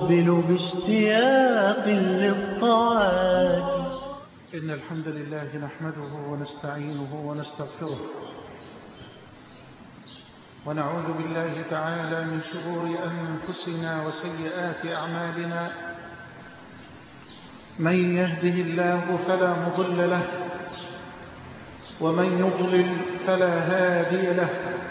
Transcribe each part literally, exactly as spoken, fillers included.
أقبل باشتياق للطاعات. إن الحمد لله نحمده ونستعينه ونستغفره، ونعوذ بالله تعالى من شرور أنفسنا وسيئات أعمالنا. من يهده الله فلا مضل له، ومن يضلل فلا هادي له،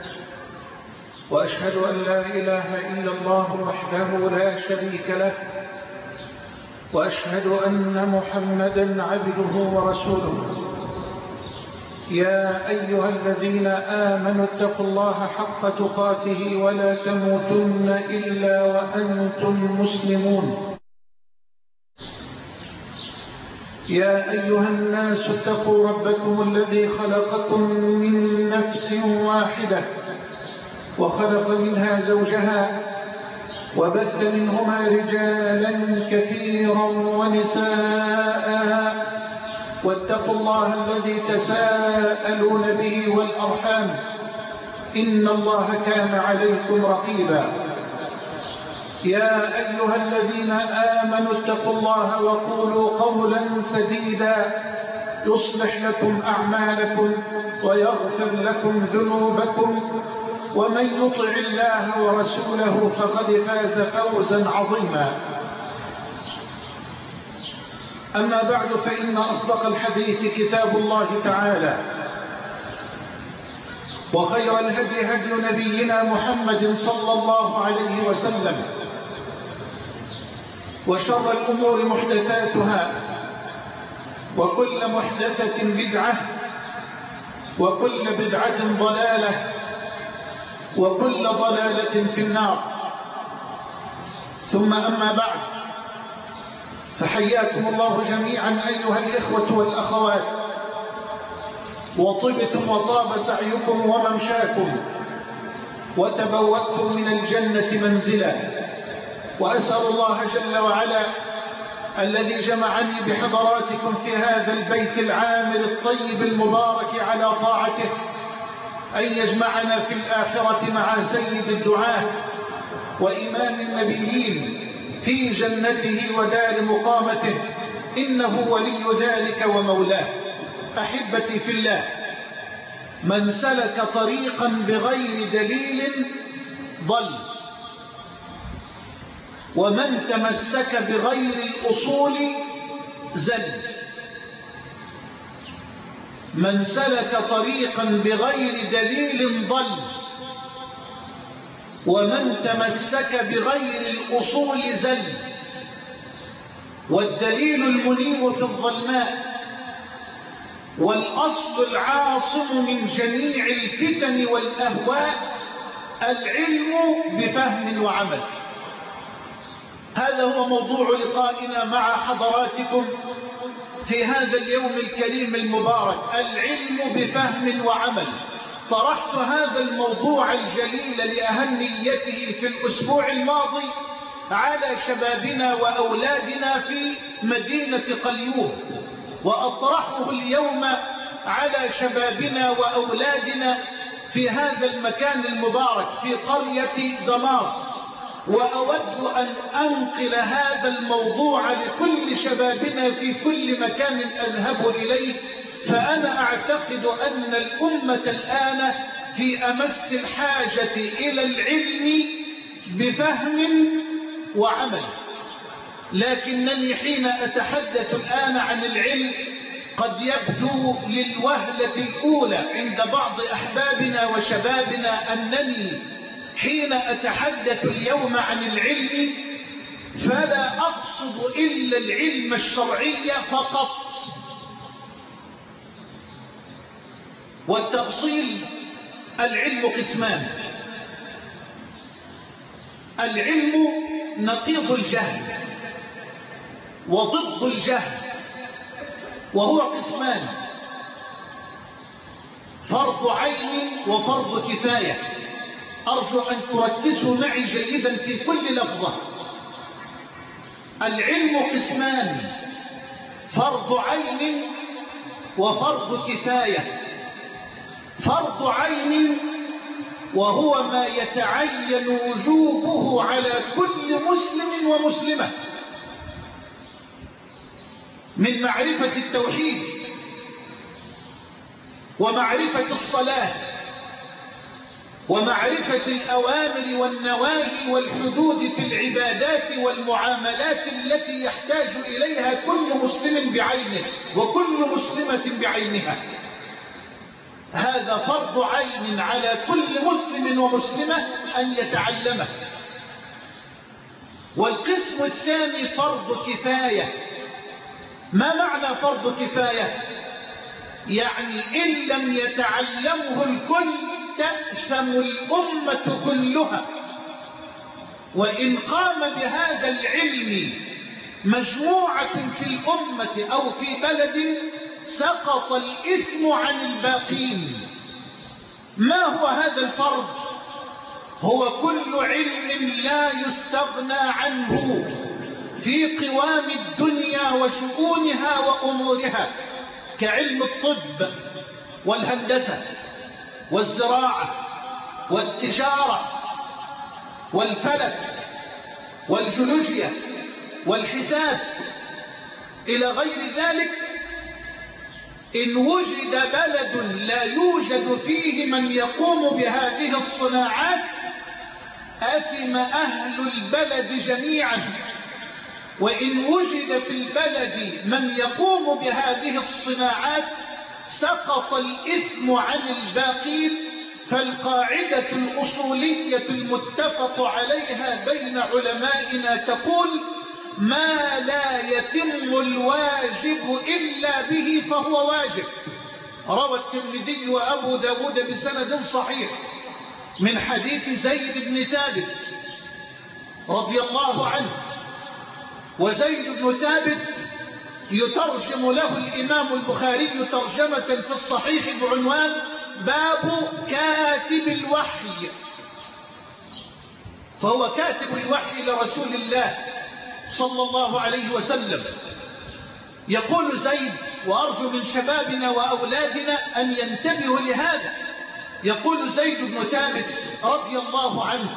وأشهد أن لا إله إلا الله وحده لا شريك له، وأشهد أن محمدا عبده ورسوله. يا أيها الذين آمنوا اتقوا الله حق تقاته ولا تموتن إلا وأنتم مسلمون. يا أيها الناس اتقوا ربكم الذي خلقكم من نفس واحدة، وخلق منها زوجها، وبث منهما رجالا كثيرا ونساء، واتقوا الله الذي تساءلون به والأرحام، إن الله كان عليكم رقيبا. يا أيها الذين آمنوا اتقوا الله وقولوا قولا سديدا يصلح لكم أعمالكم ويغفر لكم ذنوبكم، ومن يطع الله ورسوله فقد فاز فوزا عظيما. أما بعد، فإن أصدق الحديث كتاب الله تعالى، وخير الهدي هدي نبينا محمد صلى الله عليه وسلم، وشر الأمور محدثاتها، وكل محدثة بدعة، وكل بدعة ضلالة، وكل ضلالة في النار. ثم أما بعد، فحياكم الله جميعا أيها الإخوة والأخوات، وطبتم وطاب سعيكم وممشاكم، وتبوأتم من الجنة منزلا. وأسأل الله جل وعلا الذي جمعني بحضراتكم في هذا البيت العامر الطيب المبارك على طاعته أن يجمعنا في الآخرة مع سيد الدعاة وإمام النبيين في جنته ودار مقامته، إنه ولي ذلك ومولاه. أحبتي في الله، من سلك طريقا بغير دليل ضل، ومن تمسك بغير الأصول زل. من سلك طريقا بغير دليل ضل، ومن تمسك بغير الأصول زل. والدليل المنير في الظلماء، والأصل العاصم من جميع الفتن والأهواء العلم بفهم وعمل. هذا هو موضوع لقائنا مع حضراتكم في هذا اليوم الكريم المبارك، العلم بفهم وعمل. طرحت هذا الموضوع الجليل لأهميته في الأسبوع الماضي على شبابنا وأولادنا في مدينة قليوب، وأطرحه اليوم على شبابنا وأولادنا في هذا المكان المبارك في قرية دماس. وأود أن أنقل هذا الموضوع لكل شبابنا في كل مكان أذهب إليه، فأنا أعتقد أن الأمة الآن في أمس الحاجة إلى العلم بفهم وعمل. لكنني حين أتحدث الآن عن العلم قد يبدو للوهلة الأولى عند بعض أحبابنا وشبابنا أنني حين أتحدث اليوم عن العلم فلا أقصد إلا العلم الشرعي فقط. والتفصيل: العلم قسمان. العلم نقيض الجهل وضد الجهل، وهو قسمان: فرض عين وفرض كفاية. أرجو أن تركزوا معي جيدا في كل لفظة. العلم قسمان: فرض عين وفرض كفاية. فرض عين وهو ما يتعين وجوبه على كل مسلم ومسلمة من معرفة التوحيد ومعرفة الصلاة ومعرفة الأوامر والنواهي والحدود في العبادات والمعاملات التي يحتاج إليها كل مسلم بعينه وكل مسلمة بعينها. هذا فرض عين على كل مسلم ومسلمة أن يتعلمه. والقسم الثاني فرض كفاية. ما معنى فرض كفاية؟ يعني إن لم يتعلمه الكل تأثم الأمة كلها. وإن قام بهذا العلم مجموعة في الأمة أو في بلد سقط الإثم عن الباقين. ما هو هذا الفرض؟ هو كل علم لا يستغنى عنه في قوام الدنيا وشؤونها وأمورها، كعلم الطب والهندسة والزراعة والتجارة والفلك والجيولوجيا والحساب إلى غير ذلك. إن وجد بلد لا يوجد فيه من يقوم بهذه الصناعات أثم أهل البلد جميعا. وإن وجد في البلد من يقوم بهذه الصناعات سقط الإثم عن الباقين. فالقاعدة الأصولية المتفق عليها بين علمائنا تقول: ما لا يتم الواجب إلا به فهو واجب. روى الترمذي وأبو داود بسند صحيح من حديث زيد بن ثابت رضي الله عنه. وزيد بن ثابت يترجم له الإمام البخاري ترجمة في الصحيح بعنوان باب كاتب الوحي. فهو كاتب الوحي لرسول الله صلى الله عليه وسلم. يقول زيد، وأرجو من شبابنا وأولادنا أن ينتبهوا لهذا، يقول زيد بن ثابت رضي الله عنه: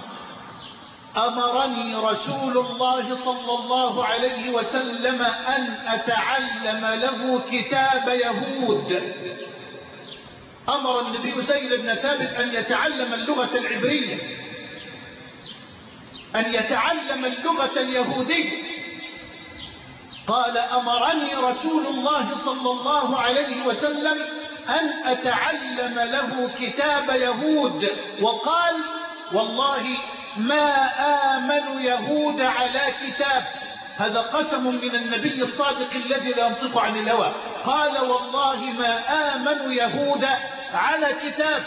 أمرني رسول الله صلى الله عليه وسلم أن أتعلم له كتاب يهود. أمر النبي زيد بن ثابت أن يتعلم اللغة العبرية، أن يتعلم اللغة اليهودية. قال: أمرني رسول الله صلى الله عليه وسلم أن أتعلم له كتاب يهود. وقال: والله ما آمن يهود على كتاب. هذا قسم من النبي الصادق الذي لا ينطق عن الهوى. قال: والله ما آمن يهود على كتاب.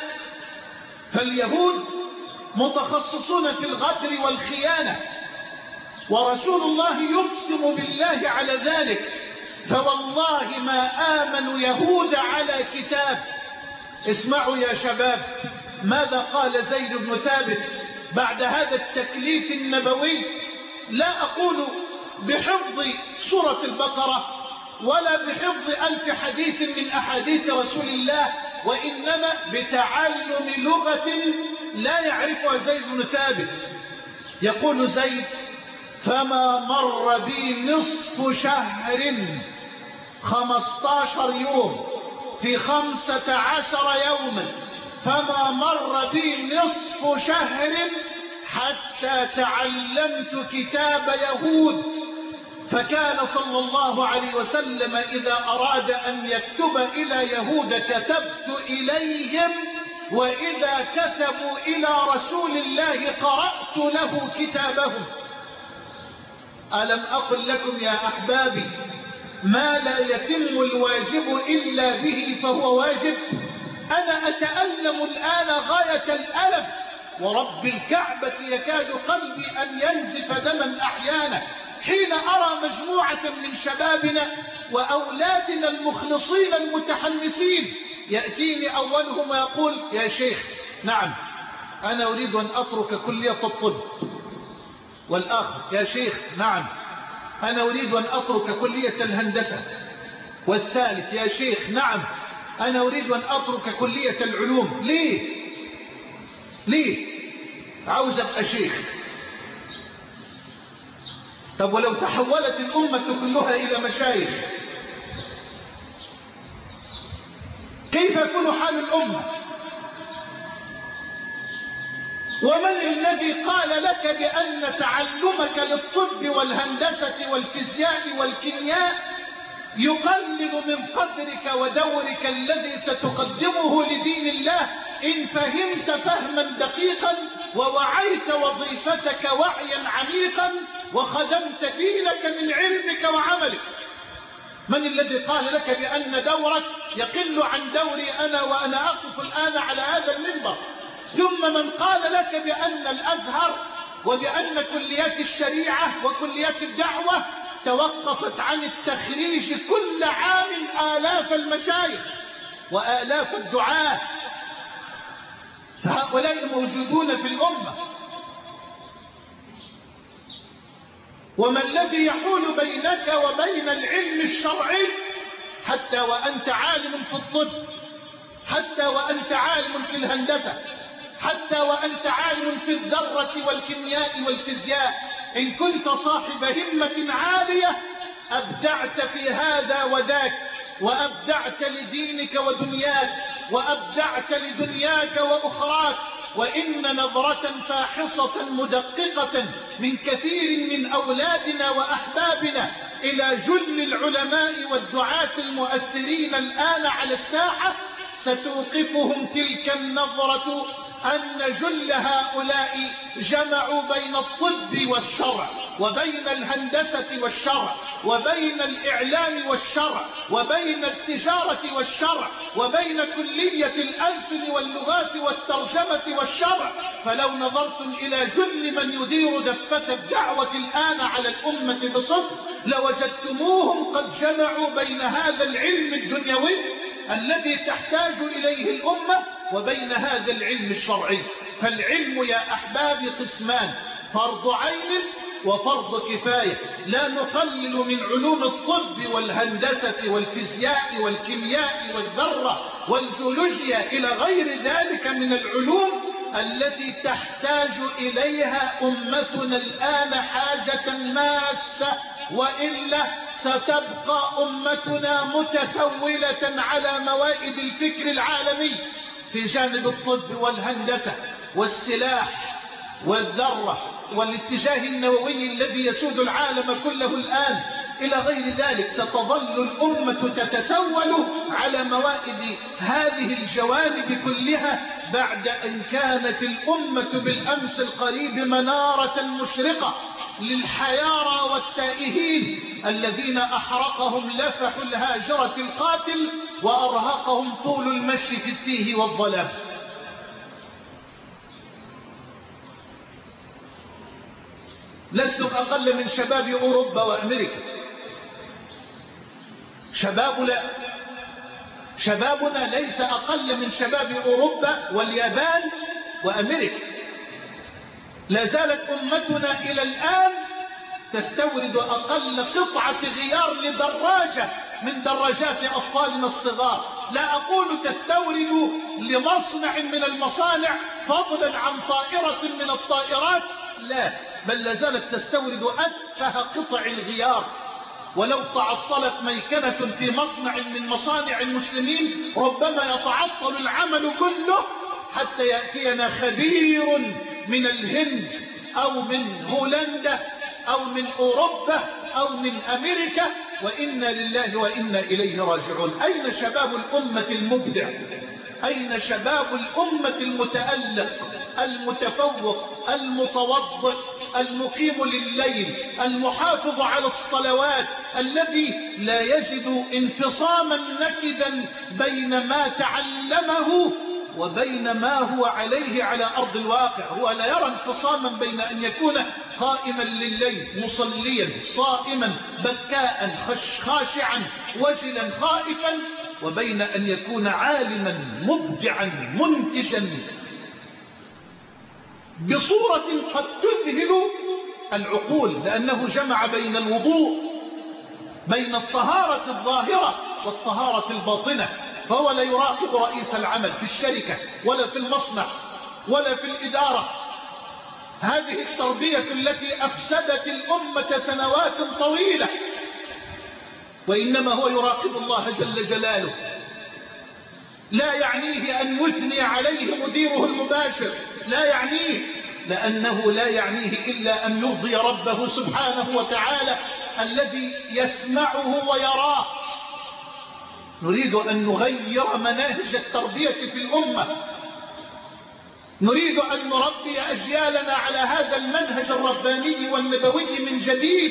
فاليهود متخصصون في الغدر والخيانة، ورسول الله يقسم بالله على ذلك: فوالله ما آمن يهود على كتاب. اسمعوا يا شباب ماذا قال زيد بن ثابت بعد هذا التكليف النبوي. لا أقول بحفظ سورة البقرة ولا بحفظ ألف حديث من أحاديث رسول الله، وإنما بتعلم لغة لا يعرفها زيد بن ثابت. يقول زيد: فما مر بي نصف شهر، خمسة عشر يوم في خمسة عشر يوما، فما مر بي نصف شهر حتى تعلمت كتاب يهود. فكان صلى الله عليه وسلم إذا أراد أن يكتب إلى يهود كتبت إليهم، وإذا كتبوا إلى رسول الله قرأت له كتابهم. ألم أقل لكم يا أحبابي ما لا يتم الواجب إلا به فهو واجب؟ أنا أتألم الآن غاية الألم، ورب الكعبة يكاد قلبي أن ينزف دما أحيانا حين أرى مجموعة من شبابنا وأولادنا المخلصين المتحمسين يأتيني أولهم ويقول: يا شيخ نعم أنا أريد أن أترك كلية الطب. والآخر: يا شيخ نعم أنا أريد أن أترك كلية الهندسة. والثالث: يا شيخ نعم أنا أريد أن أترك كلية العلوم. ليه؟ ليه؟ عاوز ابقى شيخ. طب ولو تحولت الأمة كلها إلى مشايخ كيف يكون حال الأمة؟ ومن الذي قال لك بأن تعلمك للطب والهندسة والفيزياء والكيمياء يقلل من قدرك ودورك الذي ستقدمه لدين الله إن فهمت فهما دقيقا ووعيت وظيفتك وعيا عميقا وخدمت دينك من علمك وعملك؟ من الذي قال لك بأن دورك يقل عن دوري أنا وأنا أقف الآن على هذا المنبر؟ ثم من قال لك بأن الأزهر وبأن كليات الشريعة وكليات الدعوة توقفت عن التخريج كل عام آلاف المشايخ وآلاف الدعاة، فهؤلاء موجودون في الأمة. وما الذي يحول بينك وبين العلم الشرعي حتى وأنت عالم في الطب، حتى وأنت عالم في الهندسة، حتى وأنت عالم في الذرة والكيمياء والفيزياء؟ إن كنت صاحب همة عالية أبدعت في هذا وذاك، وأبدعت لدينك ودنياك، وأبدعت لدنياك وأخراك. وإن نظرة فاحصة مدققة من كثير من أولادنا وأحبابنا إلى جل العلماء والدعاة المؤثرين الآن على الساحة ستوقفهم تلك النظرة أن جل هؤلاء جمعوا بين الطب والشرع، وبين الهندسة والشرع، وبين الإعلام والشرع، وبين التجارة والشرع، وبين كلية الألسن واللغات والترجمة والشرع. فلو نظرتم إلى جل من يدير دفة الدعوة الآن على الأمة بصدق لوجدتموهم قد جمعوا بين هذا العلم الدنيوي الذي تحتاج إليه الأمة وبين هذا العلم الشرعي. فالعلم يا أحبابي قسمان: فرض عين وفرض كفاية. لا نقلل من علوم الطب والهندسة والفيزياء والكيمياء والذرة والجيولوجيا إلى غير ذلك من العلوم التي تحتاج إليها أمتنا الآن حاجة ماسة، وإلا ستبقى أمتنا متسولة على موائد الفكر العالمي في جانب الطب والهندسة والسلاح والذرة والاتجاه النووي الذي يسود العالم كله الآن إلى غير ذلك. ستظل الأمة تتسول على موائد هذه الجوانب كلها بعد أن كانت الأمة بالأمس القريب منارة مشرقة للحيارى والتائهين الذين أحرقهم لفح الهاجرة القاتل وأرهقهم طول المشي في التيه والظلام. لستم أقل من شباب أوروبا وأمريكا. شبابنا شبابنا ليس أقل من شباب أوروبا واليابان وأمريكا. لا زالت أمتنا إلى الآن تستورد أقل قطعة غيار لدراجة من دراجات أطفالنا الصغار. لا أقول تستورد لمصنع من المصانع فضلا عن طائرة من الطائرات، لا، بل لا زالت تستورد أتفه قطع الغيار. ولو تعطلت ميكنة في مصنع من مصانع المسلمين ربما يتعطل العمل كله حتى يأتينا خبير من الهند أو من هولندا أو من أوروبا أو من أمريكا، وإنا لله وإنا إليه راجعون. أين شباب الأمة المبدع؟ أين شباب الأمة المتألق المتفوق المتوضئ المقيم لليل المحافظ على الصلوات الذي لا يجد انفصاما نكدا بين ما تعلمه وبين ما هو عليه على أرض الواقع؟ هو لا يرى انفصاما بين أن يكون قائما لليل مصليا صائما بكاء خاشعا وجلا خائفا وبين أن يكون عالما مبدعا منتجا بصورة قد تذهل العقول، لأنه جمع بين الوضوء بين الطهارة الظاهرة والطهارة الباطنة. فهو لا يراقب رئيس العمل في الشركة ولا في المصنع ولا في الإدارة. هذه التربية التي أفسدت الأمة سنوات طويلة. وإنما هو يراقب الله جل جلاله، لا يعنيه أن يثني عليه مديره المباشر، لا يعنيه، لأنه لا يعنيه إلا أن يرضي ربه سبحانه وتعالى الذي يسمعه ويراه. نريد أن نغير مناهج التربية في الأمة، نريد أن نربي أجيالنا على هذا المنهج الرباني والنبوي من جديد،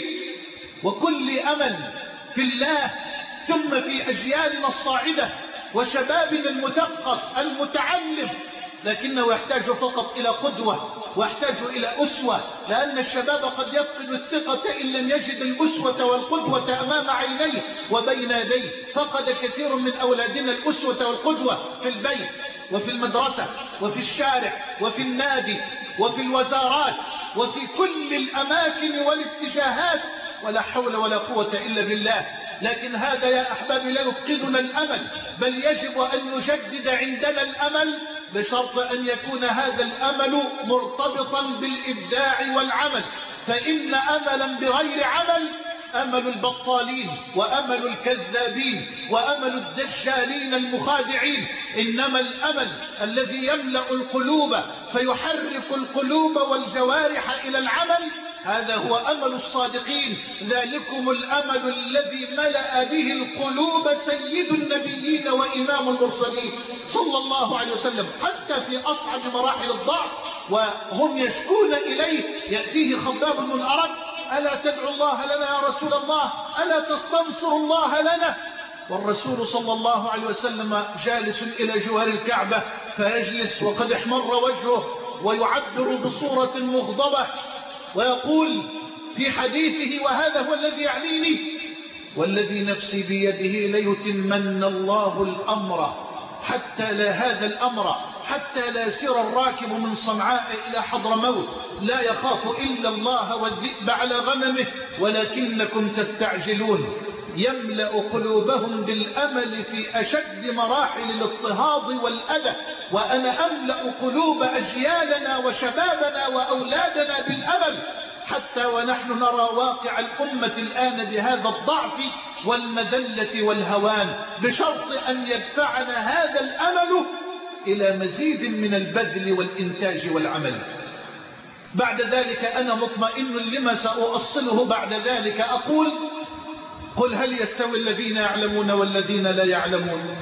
وكل أمل في الله، ثم في أجيالنا الصاعدة وشبابنا المثقف المتعلم، لكنه يحتاج فقط إلى قدوة ويحتاج إلى أسوة، لأن الشباب قد يفقد الثقة إن لم يجد الأسوة والقدوة أمام عينيه وبين يديه. فقد كثير من أولادنا الأسوة والقدوة في البيت وفي المدرسة وفي الشارع وفي النادي وفي الوزارات وفي كل الأماكن والاتجاهات، ولا حول ولا قوة إلا بالله. لكن هذا يا أحبابي لا يفقدنا الأمل، بل يجب أن يجدد عندنا الأمل، بشرط أن يكون هذا الأمل مرتبطا بالإبداع والعمل. فإن أملا بغير عمل أمل البطالين وأمل الكذابين وأمل الدجالين المخادعين. إنما الأمل الذي يملأ القلوب فيحرك القلوب والجوارح إلى العمل، هذا هو أمل الصادقين. ذلكم الأمل الذي ملأ به القلوب سيد النبيين وإمام المرسلين صلى الله عليه وسلم، حتى في أصعب مراحل الضعف وهم يشكون إليه يأتيه خباب بن الأرد: ألا تدعو الله لنا يا رسول الله؟ ألا تستنصر الله لنا؟ والرسول صلى الله عليه وسلم جالس إلى جوار الكعبة، فيجلس وقد احمر وجهه ويعبر بصورة مغضبة ويقول في حديثه، وهذا هو الذي يعنيني: والذي نفسي بيده ليتمن الله الأمر حتى لا هذا الأمر حتى لا يسير الراكب من صنعاء إلى حضرموت لا يخاف إلا الله والذئب على غنمه ولكنكم تستعجلون. يملأ قلوبهم بالأمل في أشد مراحل الاضطهاد والأذى، وأنا أملأ قلوب أجيالنا وشبابنا وأولادنا بالأمل، حتى ونحن نرى واقع الأمة الآن بهذا الضعف والمذلة والهوان، بشرط أن يدفعنا هذا الأمل إلى مزيد من البذل والإنتاج والعمل. بعد ذلك أنا مطمئن لما سأؤصله بعد ذلك. أقول: قل هل يستوي الذين يعلمون والذين لا يعلمون؟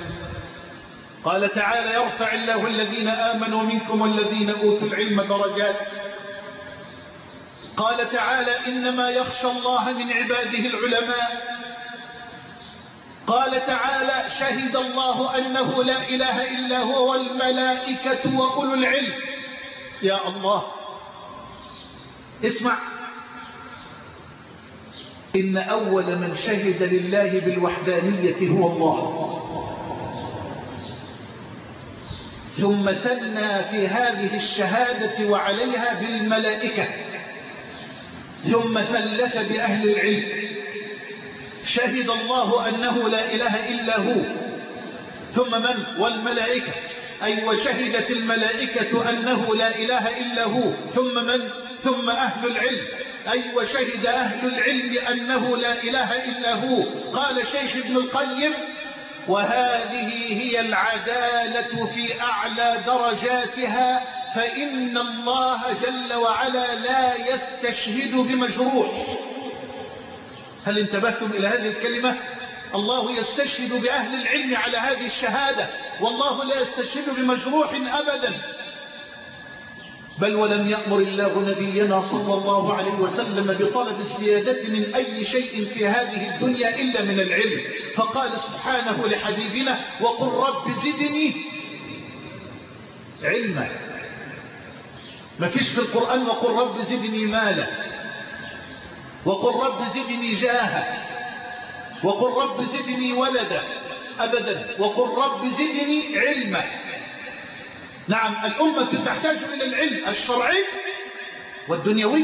قال تعالى: يرفع الله الذين آمنوا منكم والذين أوتوا العلم درجات. قال تعالى: إنما يخشى الله من عباده العلماء. قال تعالى: شهد الله أنه لا إله إلا هو والملائكة وأولو العلم. يا الله، اسمع: إن أول من شهد لله بالوحدانية هو الله، ثم ثنى في هذه الشهادة وعليها بالملائكة، ثم ثلث بأهل العلم. شهد الله أنه لا إله إلا هو، ثم من؟ والملائكة، أي وشهدت الملائكة أنه لا إله إلا هو، ثم من؟ ثم أهل العلم، أي وشهد أهل العلم أنه لا إله إلا هو. قال شيخ ابن القيم: وهذه هي العدالة في أعلى درجاتها، فإن الله جل وعلا لا يستشهد بمجروح. هل انتبهتم إلى هذه الكلمة؟ الله يستشهد بأهل العلم على هذه الشهادة، والله لا يستشهد بمجروح أبدا. بل ولم يأمر الله نبينا صلى الله عليه وسلم بطلب الزيادة من أي شيء في هذه الدنيا إلا من العلم، فقال سبحانه لحبيبنا: وقل رب زدني علما. ما فيش في القرآن وقل رب زدني مالا، وقل رب زدني جاها، وقل رب زدني ولدا، أبدا. وقل رب زدني علما. نعم، الأمة تحتاج إلى العلم الشرعي والدنيوي.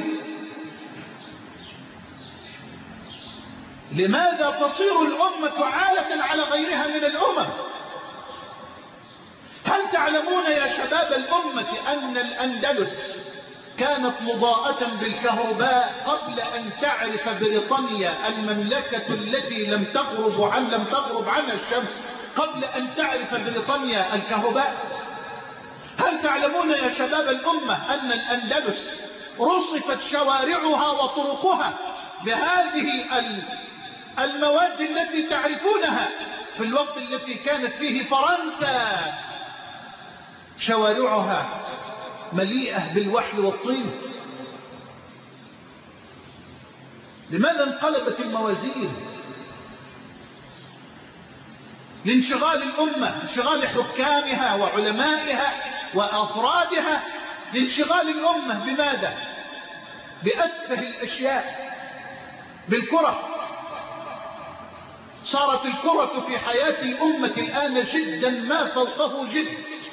لماذا تصير الأمة عالة على غيرها من الأمم؟ هل هل تعلمون يا شباب الأمة أن الأندلس كانت مضاءة بالكهرباء قبل أن تعرف بريطانيا المملكة التي لم تغرب عن لم تغرب عنها الشمس قبل أن تعرف بريطانيا الكهرباء؟ هل تعلمون يا شباب الأمة أن الأندلس رصفت شوارعها وطرقها بهذه المواد التي تعرفونها في الوقت التي كانت فيه فرنسا شوارعها مليئة بالوحل والطين؟ لماذا انقلبت الموازين؟ لانشغال الأمة، انشغال حكامها وعلمائها وأفرادها، لانشغال الأمة بماذا؟ بأتفه الأشياء، بالكرة. صارت الكرة في حياة الأمة الآن جدا ما فوقه جد،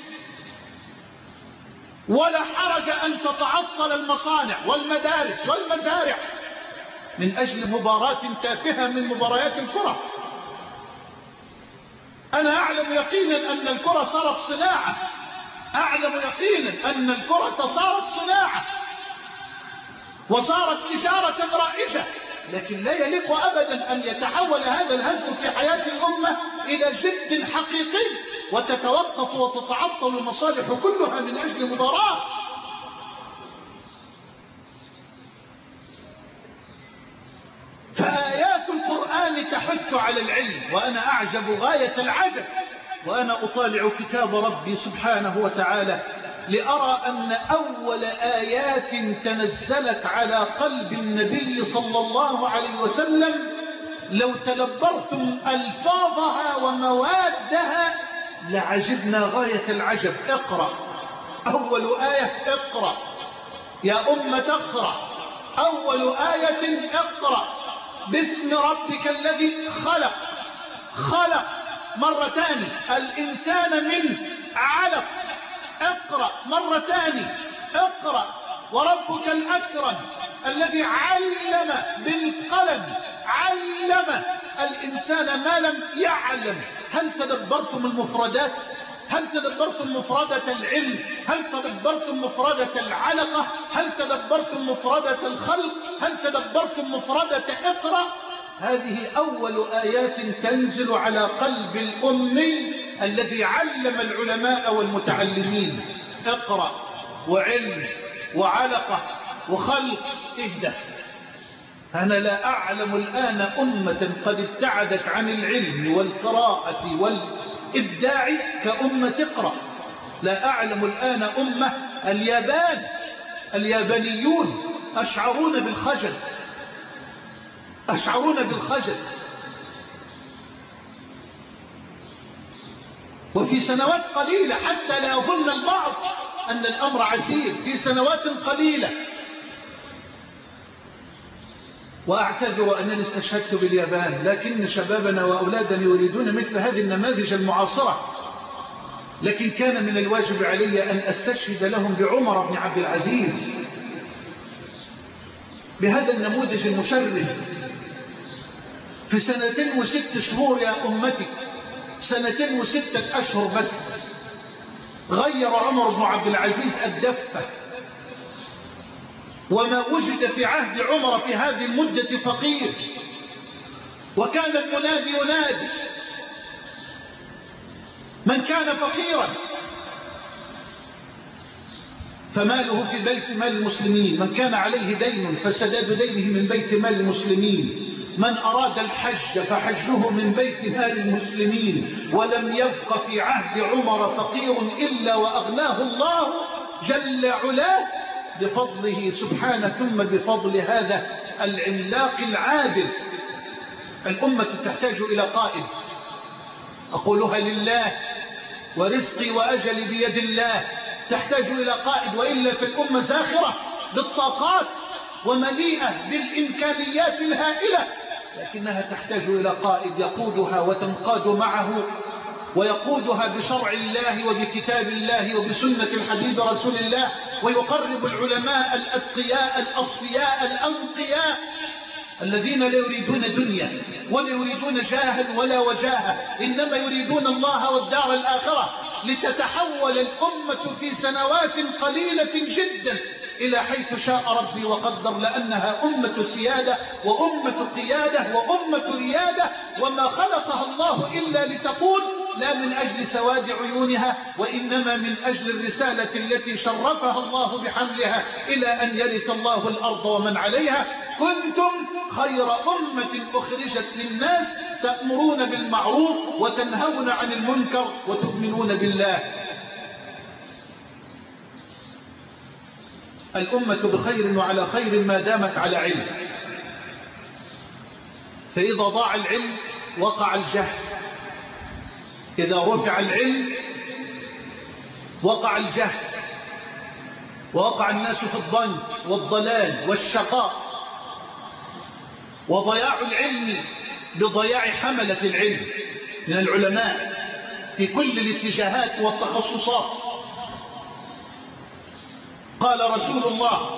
ولا حرج أن تتعطل المصانع والمدارس والمزارع من أجل مباراة تافهة من مباريات الكرة. أنا أعلم يقينا أن الكرة صارت صناعة، أعلم يقينا أن الكرة صارت صناعة وصارت تجارة رائجة، لكن لا يليق أبدا أن يتحول هذا الهدف في حياة الأمة إلى جد حقيقي وتتوقف وتتعطل المصالح كلها من أجل مباراة. فآيات القرآن تحث على العلم، وأنا أعجب غاية العجب وأنا أطالع كتاب ربي سبحانه وتعالى لأرى أن أول آيات تنزلت على قلب النبي صلى الله عليه وسلم لو تدبرتم ألفاظها وموادها لعجبنا غاية العجب. اقرأ، أول آية اقرأ يا أمة اقرأ، أول آية اقرأ باسم ربك الذي خلق. خلق مرة ثانية الإنسان من علق. اقرأ مرة ثانية اقرأ وربك الأكرم الذي علم بالقلم، علم الإنسان ما لم يعلم. هل تدبرتم المفردات؟ هل تدبرتم مفردة العلم؟ هل تدبرتم مفردة العلقة؟ هل تدبرتم مفردة الخلق؟ هل تدبرتم مفردة اقرأ؟ هذه أول آيات تنزل على قلب الأمي الذي علم العلماء والمتعلمين. اقرأ وعلم وعلقة وخلق. اهدى. أنا لا أعلم الآن أمة قد ابتعدت عن العلم والقراءة والإبداع كأمة اقرأ. لا أعلم الآن أمة. اليابان، اليابانيون أشعرون بالخجل، أشعرون بالخجل. وفي سنوات قليلة، حتى لا يظن البعض أن الأمر عسير، في سنوات قليلة. وأعتذر أنني استشهدت باليابان، لكن شبابنا وأولادنا يريدون مثل هذه النماذج المعاصرة، لكن كان من الواجب علي أن أستشهد لهم بعمر بن عبد العزيز، بهذا النموذج المشرف. في سنتين وست شهور يا أمتي، سنتين وستة أشهر بس، غير عمر بن عبد العزيز الدفة. وما وجد في عهد عمر في هذه المدة فقير، وكان المنادي ينادي من كان فقيرا فماله في بيت مال المسلمين، من كان عليه دين فسداد دينه من بيت مال المسلمين، من أراد الحج فحجه من بيت مال المسلمين. ولم يبق في عهد عمر فقير إلا وأغناه الله جل علاه بفضله سبحانه، ثم بفضل هذا العملاق العادل. الأمة تحتاج إلى قائد، أقولها لله، ورزقي وأجلي بيد الله. تحتاج إلى قائد، وإلا في الأمة زاخرة بالطاقات ومليئة بالإمكانيات الهائلة، لكنها تحتاج إلى قائد يقودها وتنقاد معه، ويقودها بشرع الله وبكتاب الله وبسنة الحبيب رسول الله، ويقرب العلماء الأتقياء الأصفياء الأنقياء الذين لا يريدون دنيا ولا يريدون جاها ولا وجاهة، إنما يريدون الله والدار الآخرة، لتتحول الأمة في سنوات قليلة جدا إلى حيث شاء ربي وقدر، لأنها أمة سيادة وأمة قيادة وأمة ريادة، وما خلقها الله إلا لتقول لا من أجل سواد عيونها، وإنما من أجل الرسالة التي شرفها الله بحملها إلى أن يرث الله الأرض ومن عليها. كنتم خير أمة أخرجت للناس تأمرون بالمعروف وتنهون عن المنكر وتؤمنون بالله. الأمة بخير وعلى خير ما دامت على علم، فإذا ضاع العلم وقع الجهل، إذا رفع العلم وقع الجهل، ووقع الناس في الضنك والضلال والشقاء، وضياع العلم بضياع حملة العلم من العلماء في كل الاتجاهات والتخصصات. قال رسول الله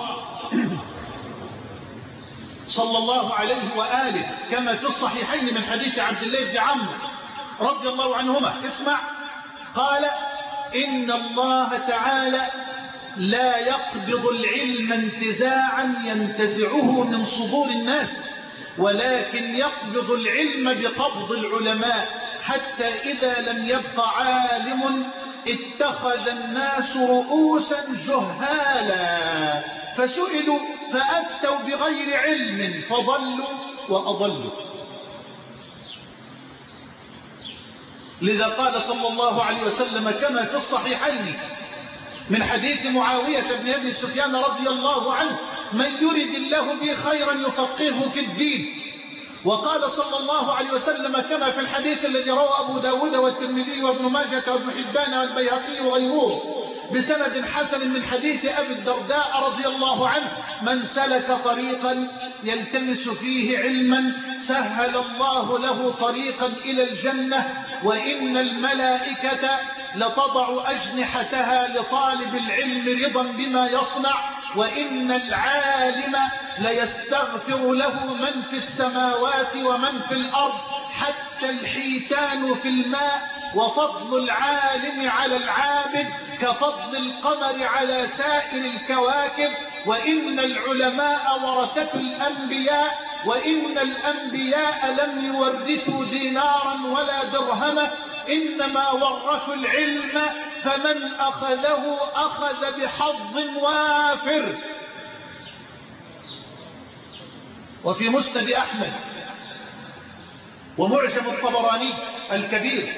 صلى الله عليه وآله كما في الصحيحين من حديث عبد الله بن عمرو رضي الله عنهما، اسمع، قال: إن الله تعالى لا يقبض العلم انتزاعا ينتزعه من صدور الناس، ولكن يقبض العلم بقبض العلماء، حتى إذا لم يبق عالم اتخذ الناس رؤوسا جهالا فسئلوا فأفتوا بغير علم فضلوا وأضلوا. لذا قال صلى الله عليه وسلم كما في الصحيحين من حديث معاوية بن أبي سفيان رضي الله عنه: من يرد الله به خيرا يفقهه في الدين. وقال صلى الله عليه وسلم كما في الحديث الذي روى أبو داود والترمذي وابن ماجة وابن حبان والبيهقي وغيره بسند حسن من حديث أبي الدرداء رضي الله عنه: من سلك طريقا يلتمس فيه علما سهل الله له طريقا إلى الجنة، وإن الملائكة لتضع أجنحتها لطالب العلم رضا بما يصنع، وإن العالم ليستغفر له من في السماوات ومن في الأرض حتى الحيتان في الماء، وفضل العالم على العابد كفضل القمر على سائر الكواكب، وإن العلماء ورثة الأنبياء، وإن الأنبياء لم يورثوا دينارا ولا درهما، إنما ورثوا العلم، فمن أخذه أخذ بحظ وافر. وفي مسند أحمد ومعجم الطبراني الكبير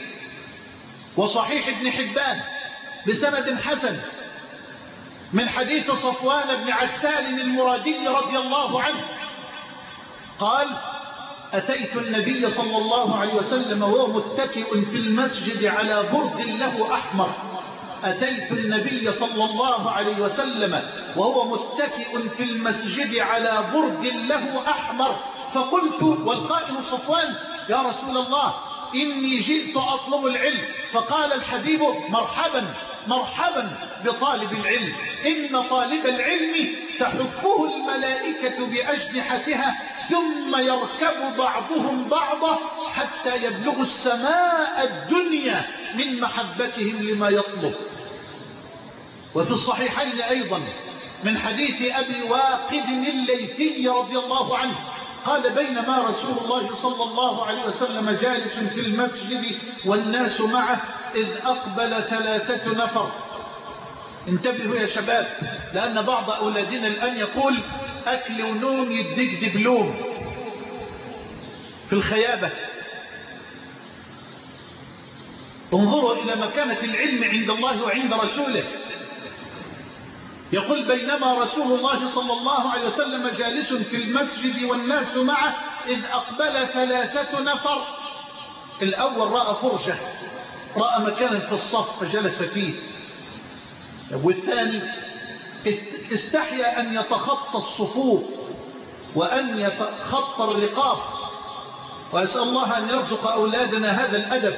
وصحيح ابن حبان بسند حسن من حديث صفوان بن عسال المرادي رضي الله عنه قال: أتيت النبي صلى الله عليه وسلم وهو متكئ في المسجد على برد له أحمر أتيت النبي صلى الله عليه وسلم وهو متكئ في المسجد على برد له أحمر، فقلت والقائل صفوان: يا رسول الله، إني جئت أطلب العلم. فقال الحبيب: مرحبا مرحبا بطالب العلم، إن طالب العلم تحفه الملائكة بأجنحتها ثم يركب بعضهم بعضا حتى يبلغ السماء الدنيا من محبتهم لما يطلب. وفي الصحيحين أيضا من حديث أبي واقد الليثي رضي الله عنه قال: بينما رسول الله صلى الله عليه وسلم جالس في المسجد والناس معه إذ أقبل ثلاثة نفر. انتبهوا يا شباب، لأن بعض أولادنا الآن يقول: أكل ونوم يديك دبلوم في الخيابة. انظروا إلى مكانة العلم عند الله وعند رسوله. يقول: بينما رسول الله صلى الله عليه وسلم جالس في المسجد والناس معه إذ أقبل ثلاثة نفر. الأول رأى فرجة، رأى مكانا في الصف فجلس فيه. والثاني استحيا أن يتخطى الصفوف وأن يتخطى الرقاب، وأسأل الله أن يرزق أولادنا هذا الأدب.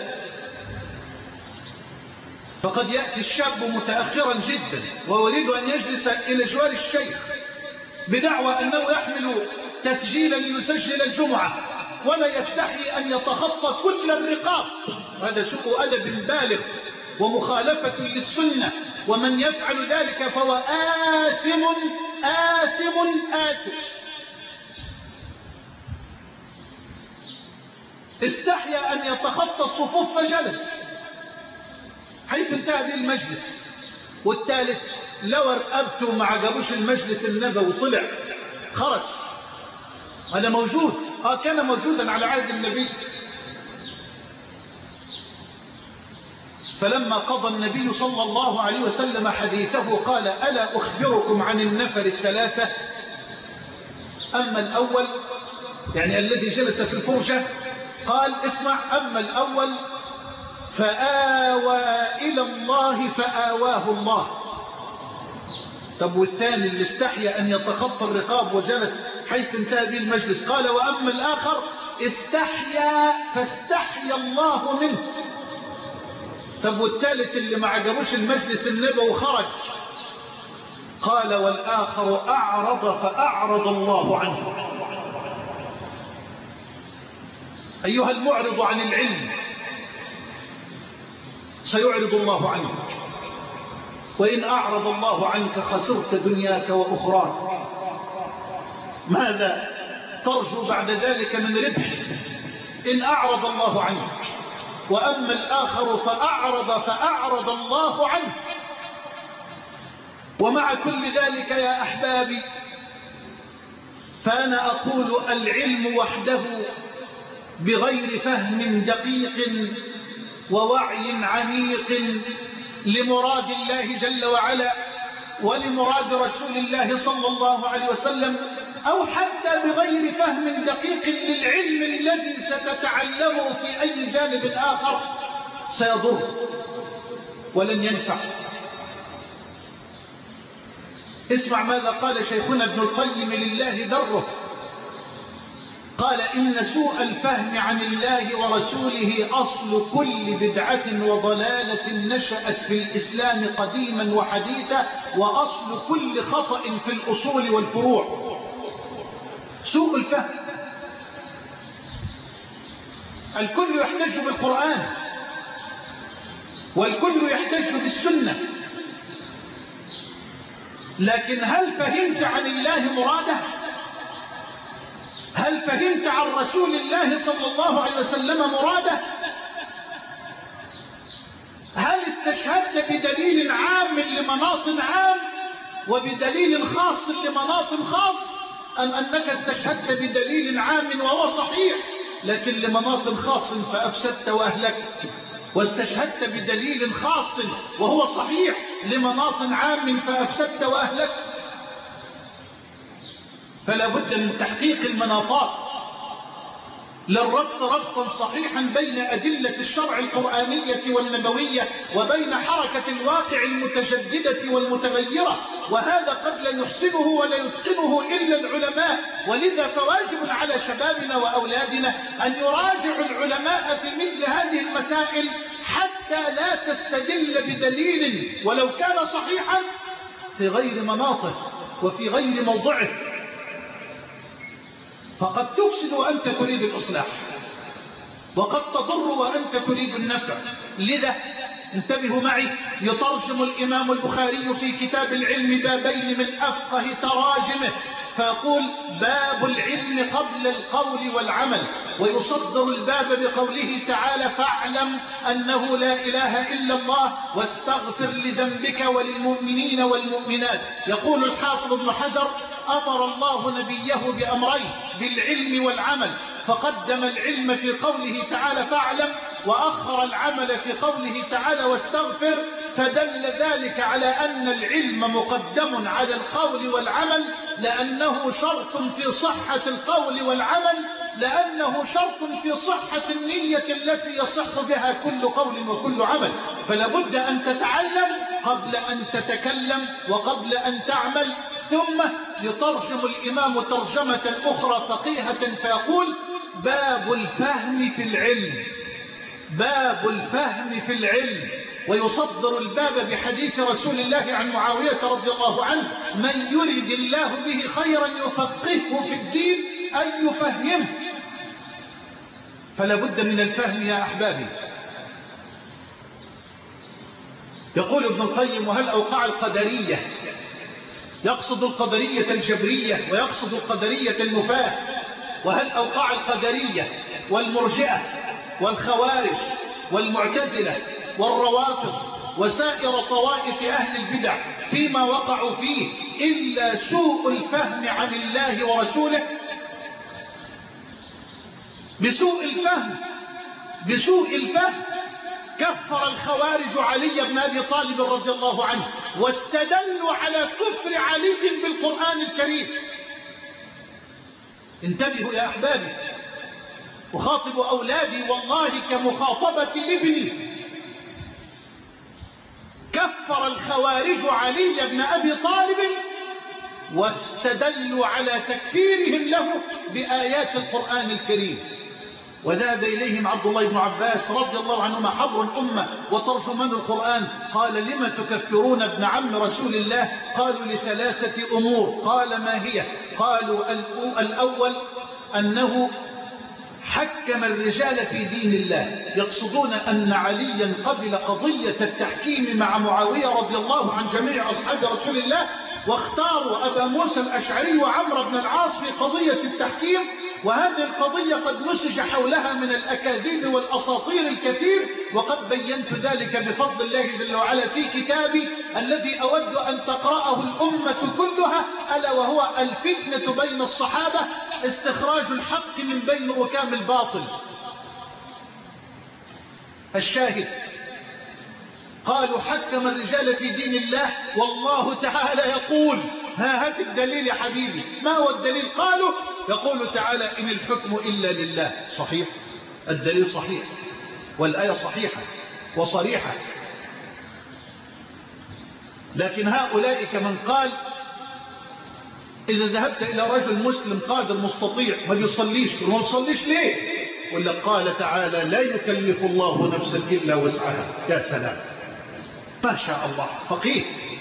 فقد يأتي الشاب متأخرا جدا ويريد أن يجلس إلى جوار الشيخ بدعوى أنه يحمل تسجيلا ليسجل الجمعة، ولا يستحي أن يتخطى كل الرقاب. هذا سوء أدب بالغ ومخالفة للسنة، ومن يفعل ذلك فهو آثم آثم آثم. استحيا أن يتخطى الصفوف فجلس حيث انتهى به المجلس. والثالث لو رقبته ما عجبوش المجلس النبوي وطلع خرج. هذا موجود، اه كان موجودا على عهد النبي. فلما قضى النبي صلى الله عليه وسلم حديثه قال: ألا أخبركم عن النفر الثلاثة؟ أما الأول يعني الذي جلس في الفرجة قال: اسمع، أما الأول فآوى إلى الله فآواه الله. طب والثاني اللي استحيا أن يتخطى الرقاب وجلس حيث انتهى به المجلس قال: وأما الآخر استحيا فاستحيا الله منه. طب والثالث اللي ما عجبوش المجلس النبوي وخرج قال: والآخر أعرض فأعرض الله عنه. أيها المعرض عن العلم سيعرض الله عنك، وإن أعرض الله عنك خسرت دنياك وأخراك. ماذا ترجو بعد ذلك من ربح إن أعرض الله عنك؟ وأما الآخر فأعرض فأعرض الله عنه. ومع كل ذلك يا أحبابي فأنا أقول: العلم وحده بغير فهم دقيق ووعي عميق لمراد الله جل وعلا ولمراد رسول الله صلى الله عليه وسلم، أو حتى بغير فهم دقيق للعلم الذي ستتعلمه في أي جانب آخر، سيضر ولن ينفع. اسمع ماذا قال شيخنا ابن القيم لله دره. قال: إن سوء الفهم عن الله ورسوله أصل كل بدعة وضلالة نشأت في الإسلام قديما وحديثا، وأصل كل خطأ في الأصول والفروع. سوء الفهم. الكل يحتج بالقرآن والكل يحتج بالسنة، لكن هل فهمت عن الله مراده؟ هل فهمت عن رسول الله صلى الله عليه وسلم مراده؟ هل استشهدت بدليل عام لمناط عام وبدليل خاص لمناط خاص، أم أنك استشهدت بدليل عام وهو صحيح لكن لمناط خاص فأفسدت وأهلكت، واستشهدت بدليل خاص وهو صحيح لمناط عام فأفسدت وأهلكت؟ فلا بد من تحقيق المناطات للربط ربطا صحيحا بين أدلة الشرع القرآنية والنبوية وبين حركة الواقع المتجددة والمتغيرة، وهذا قد لا يحسنه ولا يتقنه إلا العلماء. ولذا فواجب على شبابنا وأولادنا أن يراجعوا العلماء في مثل هذه المسائل حتى لا تستدل بدليل ولو كان صحيحا في غير مناطه وفي غير موضعه، فقد تفسد وأنت تريد الإصلاح، وقد تضر وأنت تريد النفع. لذا انتبهوا معي، يترجم الإمام البخاري في كتاب العلم بابين من أفقه تراجمه، فيقول: باب العلم قبل القول والعمل، ويصدر الباب بقوله تعالى: فاعلم أنه لا إله إلا الله واستغفر لذنبك وللمؤمنين والمؤمنات. يقول الحافظ ابن حجر: أمر الله نبيه بأمرين بالعلم والعمل، فقدم العلم في قوله تعالى فاعلم، وأخر العمل في قوله تعالى واستغفر، فدل ذلك على أن العلم مقدم على القول والعمل، لأنه شرط في صحة القول والعمل، لأنه شرط في صحة النية التي يصح بها كل قول وكل عمل. فلا بد أن تتعلم قبل أن تتكلم وقبل أن تعمل. ثم يترجم الإمام ترجمة أخرى فقيهة فيقول: باب الفهم في العلم، باب الفهم في العلم. ويصدر الباب بحديث رسول الله عن معاوية رضي الله عنه: من يرد الله به خيرا يفقهه في الدين، أن يفهمه، فلا بد من الفهم يا أحبابي. يقول ابن القيم: وهل أوقع القدرية، يقصد القدرية الجبرية ويقصد القدرية النفاة، وهل أوقع القدرية والمرجئة والخوارج والمعتزلة والروافض وسائر طوائف أهل البدع فيما وقعوا فيه إلا سوء الفهم عن الله ورسوله؟ بسوء الفهم بسوء الفهم كفر الخوارج علي بن أبي طالب رضي الله عنه، واستدلوا على كفر علي بالقرآن الكريم. انتبهوا يا أحبابي، أخاطب أولادي والله كمخاطبة لابني. كفر الخوارج علي بن أبي طالب واستدلوا على تكفيرهم له بآيات القرآن الكريم. وذهب إليهم عبد الله بن عباس رضي الله عنهما حبر الأمة وترجمان القرآن، قال: لما تكفرون ابن عم رسول الله؟ قالوا: لثلاثة أمور. قال: ما هي؟ قالوا: الأول أنه حكم الرجال في دين الله، يقصدون أن عليا قبل قضية التحكيم مع معاوية رضي الله عن جميع أصحاب رسول الله، واختاروا أبا موسى الأشعري وعمر بن العاص في قضية التحكيم، وهذه القضية قد نسج حولها من الأكاذيب والأساطير الكثير، وقد بينت ذلك بفضل الله جل وعلا في كتابي الذي أود أن تقرأه الأمة كلها، ألا وهو الفتنة بين الصحابة، استخراج الحق من بين ركام الباطل. الشاهد: قالوا حكم الرجال في دين الله، والله تعالى يقول: ها هات الدليل يا حبيبي. ما هو الدليل؟ قالوا: يقول تعالى: إن الحكم إلا لله. صحيح، الدليل صحيح، والآية صحيحة وصريحة. لكن هؤلاء كمن قال: إذا ذهبت إلى رجل مسلم قادر مستطيع ما بيصليش، ما بيصليش ليه؟ ولا قال تعالى: لا يكلف الله نفسا إلا وسعها. يا سلام، ما شاء الله، فقيه.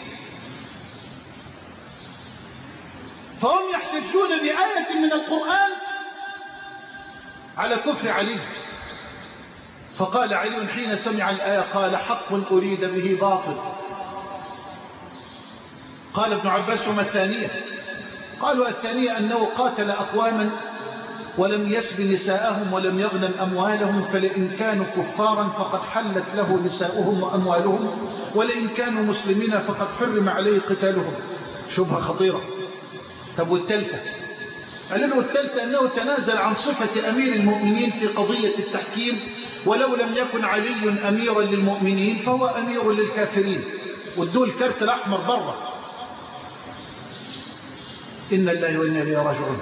فهم يحتجون بآية من القرآن على كفر علي. فقال علي حين سمع الآية: قال: حق أريد به باطل. قال ابن عباس: وما الثانية؟ قالوا: الثانية أنه قاتل أقواما ولم يسب نساءهم ولم يغنم أموالهم، فلئن كانوا كفارا فقد حلت له نساؤهم وأموالهم، ولئن كانوا مسلمين فقد حرم عليه قتالهم. شبهة خطيرة. طب والثالثة؟ قال له: الثالثة أنه تنازل عن صفة أمير المؤمنين في قضية التحكيم، ولو لم يكن علي أميرا للمؤمنين فهو أمير للكافرين. وادوا الكرت الأحمر بره. إن الله وإنا إليه راجعون.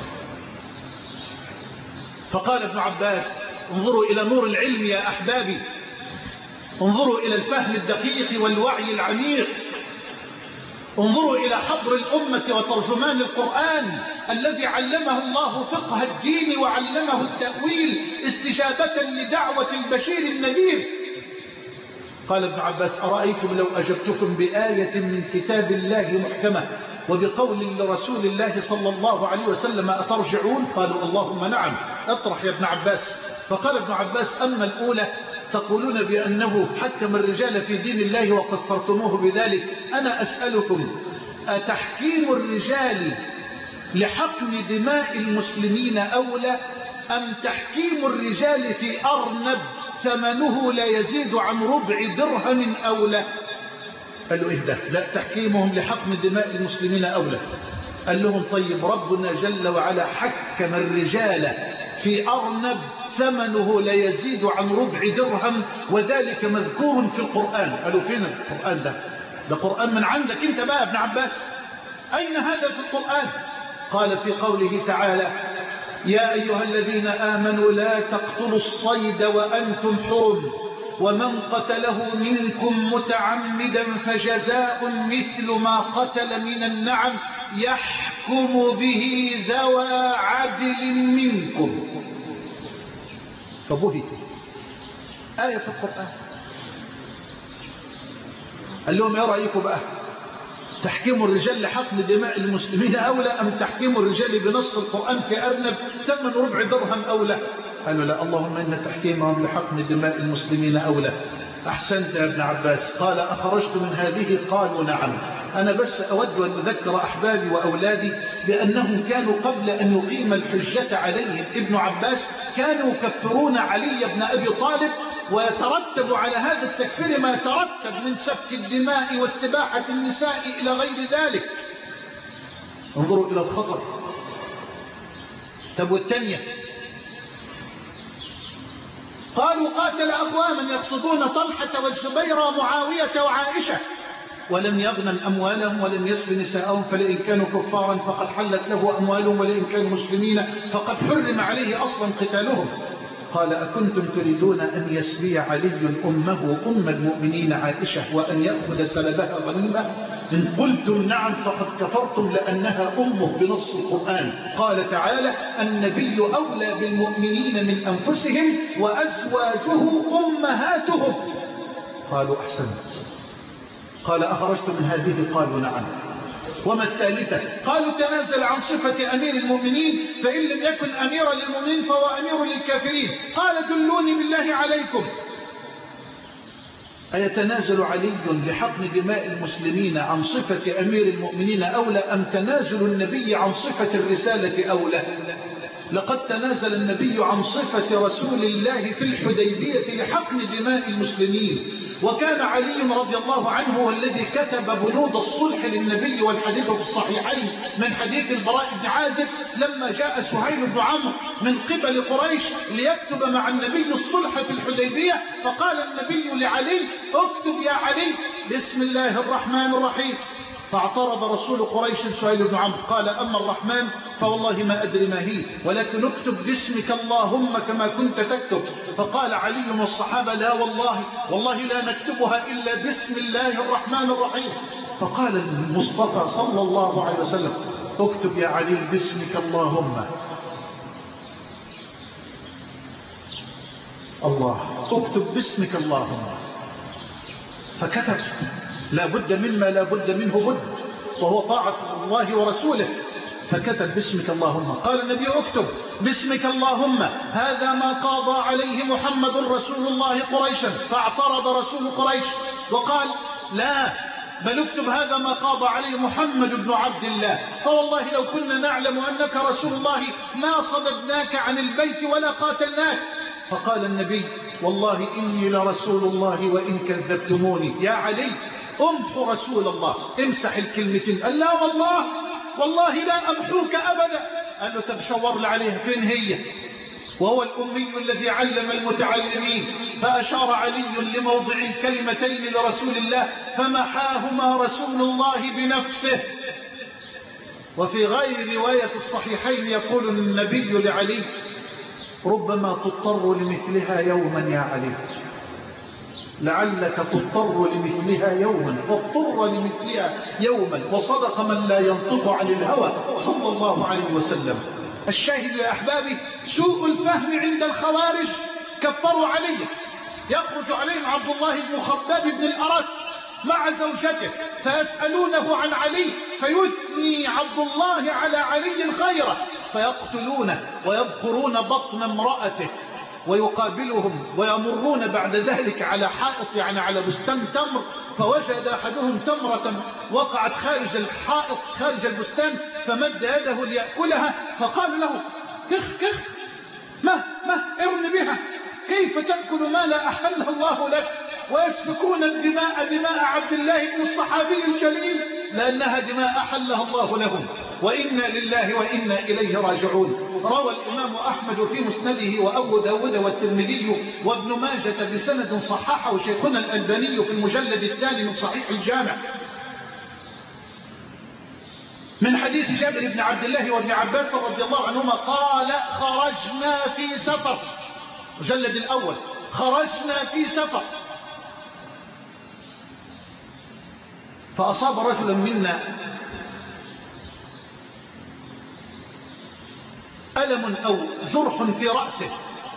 فقال ابن عباس: انظروا إلى نور العلم يا أحبابي، انظروا إلى الفهم الدقيق والوعي العميق، انظروا إلى حبر الأمة وترجمان القرآن الذي علمه الله فقه الدين وعلمه التأويل استجابة لدعوة البشير النذير. قال ابن عباس: أرأيتم لو أجبتكم بآية من كتاب الله محكمة وبقول لرسول الله صلى الله عليه وسلم أترجعون؟ قالوا: اللهم نعم، اطرح يا ابن عباس. فقال ابن عباس: أما الأولى تقولون بأنه حكم الرجال في دين الله وقد فرتموه بذلك، أنا أسألكم: أتحكيم الرجال لحقن دماء المسلمين أولى، أم تحكيم الرجال في أرنب ثمنه لا يزيد عن ربع درهم أولى؟ قالوا: إيه ده؟ لا، تحكيمهم لحقن دماء المسلمين أولى. قال لهم: طيب، ربنا جل وعلا حكم الرجال في أرنب ثمنه لا يزيد عن ربع درهم، وذلك مذكور في القرآن. قالوا: فين القرآن ده؟ ده قرآن من عندك انت بقى يا ابن عباس، أين هذا في القرآن؟ قال: في قوله تعالى: يا أيها الذين آمنوا لا تقتلوا الصيد وأنتم حرم، ومن قتله منكم متعمدا فجزاء مثل ما قتل من النعم يحكم به ذوى عدل منكم. فبهت آية في القرآن. قال لهم: يا رأيكم بقى، تحكيم الرجال لحقن دماء المسلمين أولى أم تحكيم الرجال بنص القرآن في أرنب ثمن ربع درهم أولى؟ قالوا لا، اللهم إن تحكيمهم لحقن دماء المسلمين أولى. أحسنت يا ابن عباس. قال أخرجت من هذه؟ قالوا نعم. أنا بس أود أن أذكر أحبابي وأولادي بأنهم كانوا قبل أن يقيم الحجة عليهم ابن عباس كانوا يكفرون علي بن أبي طالب، ويترتب على هذا التكفير ما يترتب من سفك الدماء واستباحة النساء إلى غير ذلك. انظروا إلى الخطر. طب والثانية؟ قالوا قاتل أقواما يقصدون طلحة والزبير ومعاوية وعائشة ولم يغنم أموالهم ولم يسب نساءهم، فلئن كانوا كفارا فقد حلت له أموالهم ولئن كانوا مسلمين فقد حرم عليه أصلا قتالهم. قال أكنتم تريدون أن يسبي علي أمه أم المؤمنين عائشة وأن يأخذ سلبها غنيمة؟ إن قلتم نعم فقد كفرتم لأنها أمه بنص القرآن. قال تعالى النبي أولى بالمؤمنين من أنفسهم وأزواجه أمهاتهم. قالوا أحسنت. قال أخرجت من هذه؟ قالوا نعم. وما الثالثة؟ قالوا تنازل عن صفة أمير المؤمنين، فإن لم يكن أميرا للمؤمنين فهو أمير للكافرين. قال دلوني بالله عليكم، أيتنازل علي لحقن دماء المسلمين عن صفة أمير المؤمنين أولى أم تنازل النبي عن صفة الرسالة أولى؟ لقد تنازل النبي عن صفة رسول الله في الحديبية لحقن دماء المسلمين، وكان علي رضي الله عنه هو الذي كتب بنود الصلح للنبي، والحديث في الصحيحين من حديث البراء بن عازب لما جاء سهيل بن عمرو من قبل قريش ليكتب مع النبي الصلح في الحديبية، فقال النبي لعلي اكتب يا علي بسم الله الرحمن الرحيم، فاعترض رسول قريش سهيل بن عمرو قال أما الرحمن فوالله ما أدري ما هي، ولكن اكتب باسمك اللهم كما كنت تكتب. فقال علي والصحابة لا والله والله لا نكتبها إلا بسم الله الرحمن الرحيم. فقال المصطفى صلى الله عليه وسلم اكتب يا علي باسمك اللهم. الله، اكتب باسمك اللهم. فكتب، لا بد مما لا بد منه بد، وهو طاعة الله ورسوله، فكتب باسمك اللهم. قال النبي اكتب باسمك اللهم هذا ما قاضى عليه محمد رسول الله قريشا، فاعترض رسول قريش وقال لا بل اكتب هذا ما قاضى عليه محمد بن عبد الله، فوالله لو كنا نعلم أنك رسول الله ما صددناك عن البيت ولا قاتلناك. فقال النبي والله إني لرسول الله وإن كذبتموني. يا علي امحو رسول الله، امسح الكلمتين. قال لا والله والله لا أمحوك أبدا. قال له طب شور لي عليها فين هي؟ وهو الأمي الذي علم المتعلمين. فأشار علي لموضع الكلمتين لرسول الله فمحاهما رسول الله بنفسه. وفي غير رواية الصحيحين يقول النبي لعلي ربما تضطر لمثلها يوما يا علي، لعلك تضطر لمثلها يوما، واضطر لمثلها يوما، وصدق من لا ينطق عن الهوى صلى الله عليه وسلم. الشاهد يا أحبابي سوء الفهم عند الخوارج، كفروا عليه. يخرج عليهم عبد الله بن خباب بن الأرت مع زوجته فيسألونه عن علي، فيثني عبد الله على علي خيرا، فيقتلونه ويبقرون بطن امرأته ويقابلهم، ويمرون بعد ذلك على حائط يعني على بستان تمر، فوجد أحدهم تمرة وقعت خارج الحائط خارج البستان فمد يده ليأكلها، فقال له كخ كخ ما ما ارن بها، كيف تأكل ما لا أحله الله لك؟ ويسفكون الدماء دماء عبد الله بن الصحابي الجليل لأنها دماء أحلها الله لهم، وإنا لله وإنا إليه راجعون. روى الإمام أحمد في مسنده وأبو داود والترمذي وابن ماجة بسند صححه شيخنا الألباني في المجلد الثاني من صحيح الجامع من حديث جابر بن عبد الله وابن عباس رضي الله عنهما قال خرجنا في سفر، مجلد الأول، خرجنا في سفر فأصاب رجلا منا ألم أو جرح في رأسه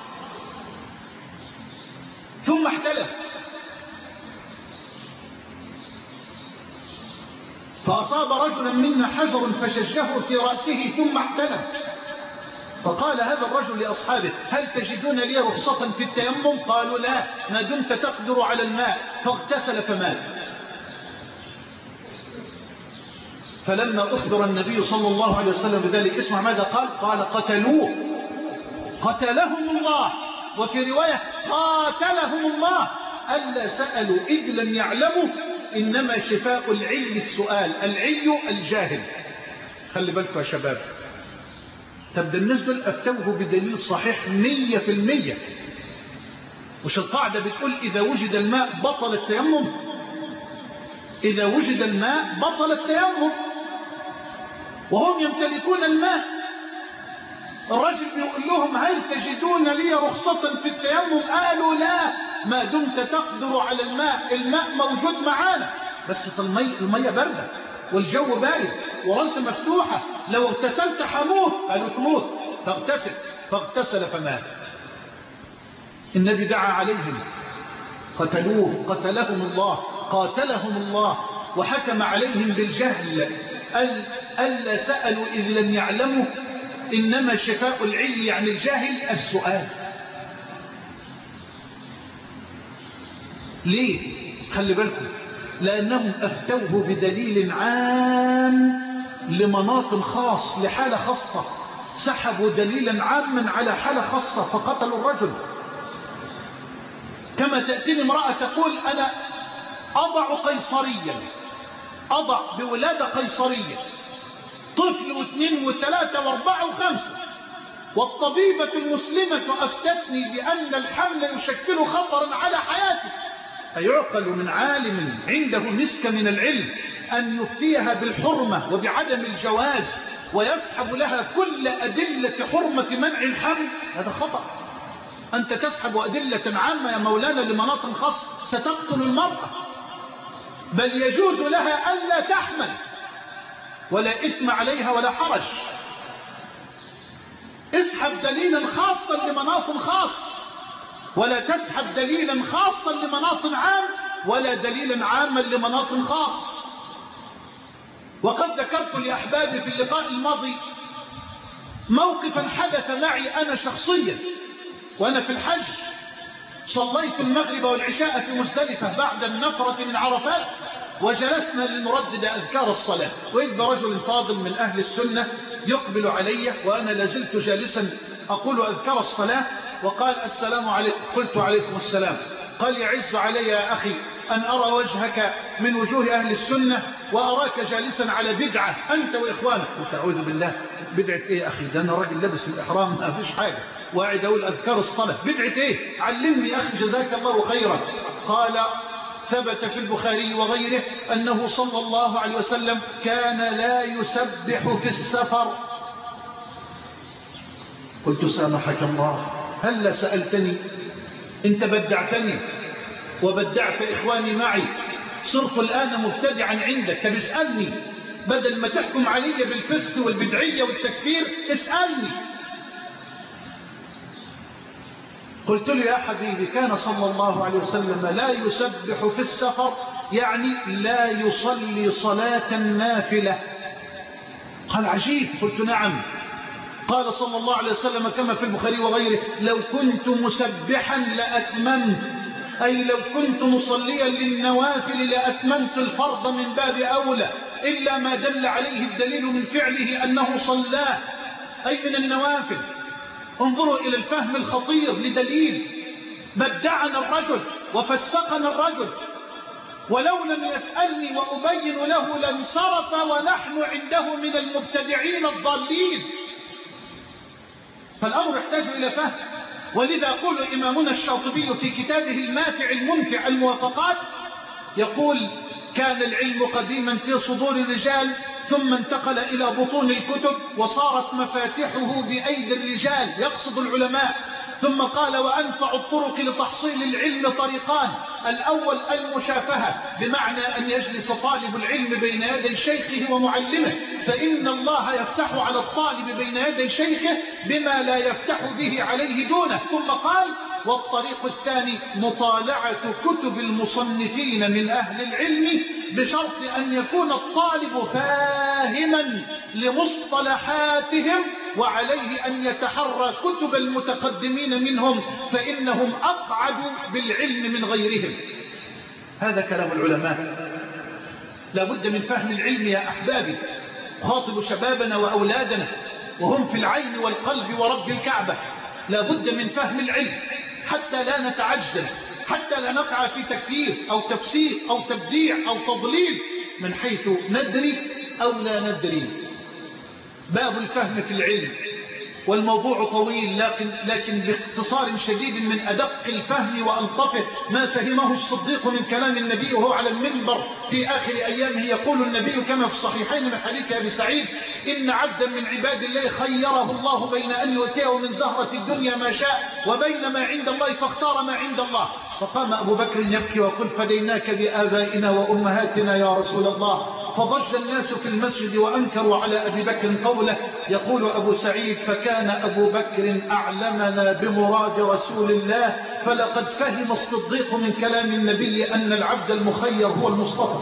ثم احتلم، فأصاب رجلا منا حجر فشجه في رأسه ثم احتلم. فقال هذا الرجل لأصحابه هل تجدون لي رخصة في التيمم؟ قالوا لا، ما دمت تقدر على الماء. فاغتسل فمات. فلما أخبر النبي صلى الله عليه وسلم بذلك اسمع ماذا قال؟ قال قتلوه قتلهم الله، وفي رواية قاتلهم الله، ألا سألوا إذ لم يعلموا، إنما شفاء العي السؤال، العي الجاهل. خلي بالكم يا شباب. طب بالنسبة أفتوه بدليل صحيح مية في المية. مش القاعدة بتقول إذا وجد الماء بطل التيمم؟ إذا وجد الماء بطل التيمم، وهم يمتلكون الماء. الرجل بيقول لهم هل تجدون لي رخصة في التيمم؟ قالوا لا، ما دمت تقدر على الماء، الماء موجود معانا، بس المية, المية باردة والجو بارد ورأس مفتوحة، لو اغتسلت حموت. قالوا تموت. فاغتسل فاغتسل فمات. النبي دعا عليهم قتلوه قتلهم الله قاتلهم الله، وحكم عليهم بالجهل، ألا سألوا إذ لم يعلموا، إنما شفاء العي يعني الجاهل السؤال. ليه؟ خلي بالكم، لأنهم أفتوه بدليل عام لمناط خاص لحالة خاصة، سحبوا دليلا عاما على حالة خاصة فقتلوا الرجل. كما تأتيني امرأة تقول أنا أضع قيصريا، أضع بولادة قيصرية، طفل واثنين وثلاثة واربعة وخمسة، والطبيبة المسلمة أفتتني بأن الحمل يشكل خطرا على حياتي. أيعقل من عالم عنده مسك من العلم أن يفتيها بالحرمة وبعدم الجواز ويسحب لها كل أدلة حرمة منع الحمل؟ هذا خطأ. أنت تسحب أدلة عامة يا مولانا لمناط خاص ستقتل المرأة، بل يجوز لها ألا تحمل ولا إثم عليها ولا حرج. اسحب دليلا خاصا لمناط خاص، ولا تسحب دليلا خاصا لمناط عام، ولا دليلا عاما لمناط خاص. وقد ذكرت لأحبابي في اللقاء الماضي موقفا حدث معي أنا شخصيا وأنا في الحج. صليت المغرب والعشاء في مزدلفة بعد النفرة من عرفات، وجلسنا لنردد أذكار الصلاة، وإذ برجل فاضل من أهل السنة يقبل علي وأنا لازلت جالسا أقول أذكار الصلاة، وقال السلام عليكم. قلت عليكم السلام. قال يعز علي يا أخي أن أرى وجهك من وجوه أهل السنة وأراك جالسا على بدعة أنت وإخوانك. قلت أعوذ بالله، بدعة إيه يا أخي؟ ده أنا راجل لابس الإحرام ما فيش حاجة وقاعد أقول أذكار الصلاة، بدعة إيه؟ علمني يا أخي جزاك الله خيرا. قال ثبت في البخاري وغيره أنه صلى الله عليه وسلم كان لا يسبح في السفر. قلت سامحك الله، هل سألتني؟ انت بدعتني وبدعت إخواني معي، صرت الآن مبتدعا عندك. طب اسألني، بدل ما تحكم علي بالفسق والبدعية والتكفير اسألني. قلت له يا حبيبي كان صلى الله عليه وسلم لا يسبح في السفر، يعني لا يصلي صلاة نافلة. قال عجيب. قلت نعم. قال صلى الله عليه وسلم كما في البخاري وغيره لو كنت مسبحا لأتممت، أي لو كنت مصليا للنوافل لأتممت الفرض من باب أولى، إلا ما دل عليه الدليل من فعله أنه صلاه، أي من النوافل. انظروا إلى الفهم الخطير لدليل. بدعنا الرجل وفسقنا الرجل، ولو لم يسألني وأبين له لانصرف ونحن عنده من المبتدعين الضالين. فالأمر يحتاج إلى فهم. ولذا يقول إمامنا الشاطبي في كتابه الماتع الممتع الموافقات، يقول كان العلم قديما في صدور الرجال ثم انتقل إلى بطون الكتب وصارت مفاتحه بأيدي الرجال، يقصد العلماء. ثم قال وأنفع الطرق لتحصيل العلم طريقان: الأول المشافهة، بمعنى أن يجلس طالب العلم بين يدي شيخه ومعلمه، فإن الله يفتح على الطالب بين يدي شيخه بما لا يفتح به عليه دونه. ثم قال والطريق الثاني مطالعة كتب المصنفين من أهل العلم بشرط أن يكون الطالب فاهما لمصطلحاتهم، وعليه أن يتحرى كتب المتقدمين منهم فإنهم أقعد بالعلم من غيرهم. هذا كلام العلماء. لا بد من فهم العلم يا أحبابي. خاطب شبابنا وأولادنا وهم في العين والقلب ورب الكعبة، لا بد من فهم العلم حتى لا نتعجل، حتى لا نقع في تكفير أو تفسير أو تبديع أو تضليل من حيث ندري أو لا ندري. باب الفهم في العلم، والموضوع طويل، لكن, لكن باختصار شديد من أدق الفهم وألطفه ما فهمه الصديق من كلام النبي وهو على المنبر في آخر أيامه. يقول النبي كما في الصحيحين من حديث أبي سعيد: إن عبدا من عباد الله خيره الله بين أن يؤتيه من زهرة الدنيا ما شاء وبين ما عند الله فاختار ما عند الله. فقام أبو بكر يبكي وقل: فديناك بآبائنا وأمهاتنا يا رسول الله. فضج الناس في المسجد وأنكروا على أبي بكر قوله. يقول أبو سعيد: فكان أبو بكر أعلمنا بمراد رسول الله، فلقد فهم الصديق من كلام النبي أن العبد المخير هو المصطفى،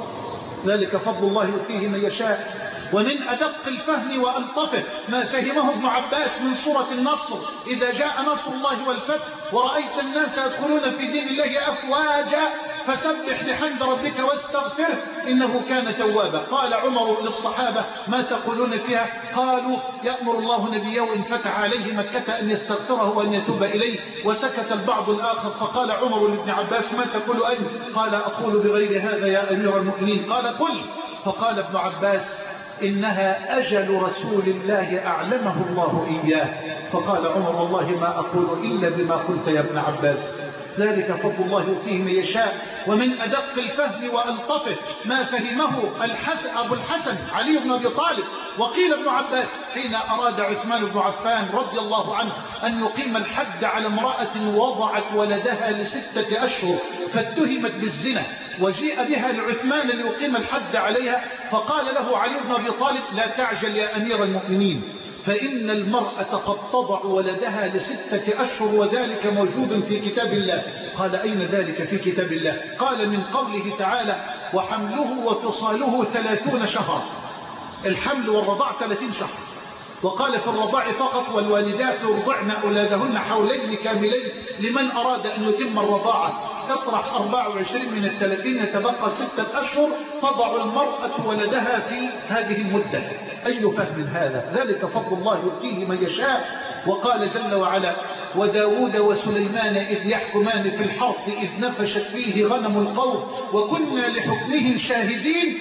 ذلك فضل الله يؤتيه من يشاء. ومن أدق الفهم وألطفه ما فهمه ابن عباس من سورة النصر: إذا جاء نصر الله والفتح ورأيت الناس يدخلون في دين الله أفواجا فسبح بحمد ربك واستغفره إنه كان توابا. قال عمر للصحابة: ما تقولون فيها؟ قالوا: يأمر الله نبيه إن فتح عليه مكة أن يستغفره وأن يتوب إليه. وسكت البعض الآخر، فقال عمر لابن عباس: ما تقول أنت؟ قال: أقول بغير هذا يا أمير المؤمنين. قال: قل. فقال ابن عباس: إنها أجل رسول الله أعلمه الله إياه. فقال عمر: والله ما أقول إلا بما قلت يا ابن عباس، ذلك فضل الله يؤتيه من يشاء. ومن أدق الفهم وألطفه ما فهمه الحسن أبو الحسن علي بن أبي طالب. وقيل ابن عباس حين أراد عثمان بن عفان رضي الله عنه أن يقيم الحد على امرأة وضعت ولدها لستة أشهر فاتهمت بالزنا، وجيء بها لعثمان ليقيم الحد عليها، فقال له علي بن أبي طالب: لا تعجل يا أمير المؤمنين، فإن المرأة قد تضع ولدها لستة أشهر وذلك موجود في كتاب الله. قال: أين ذلك في كتاب الله؟ قال: من قوله تعالى: وحمله وفصاله ثلاثون شهرا. الحمل والرضاع ثلاثين شهر. وقال في الرضاع فقط: والوالدات يرضعن أولادهن حولين كاملين لمن أراد أن يتم الرضاعة. اطرح أربعة وعشرين من الثلاثين يتبقى ستة أشهر، تضع المرأة ولدها في هذه المدة. أي فهم هذا؟ ذلك فضل الله يؤتيه من يشاء. وقال جل وعلا: وداود وسليمان إذ يحكمان في الحرث إذ نفشت فيه غنم القوم وكنا لحكمهم شاهدين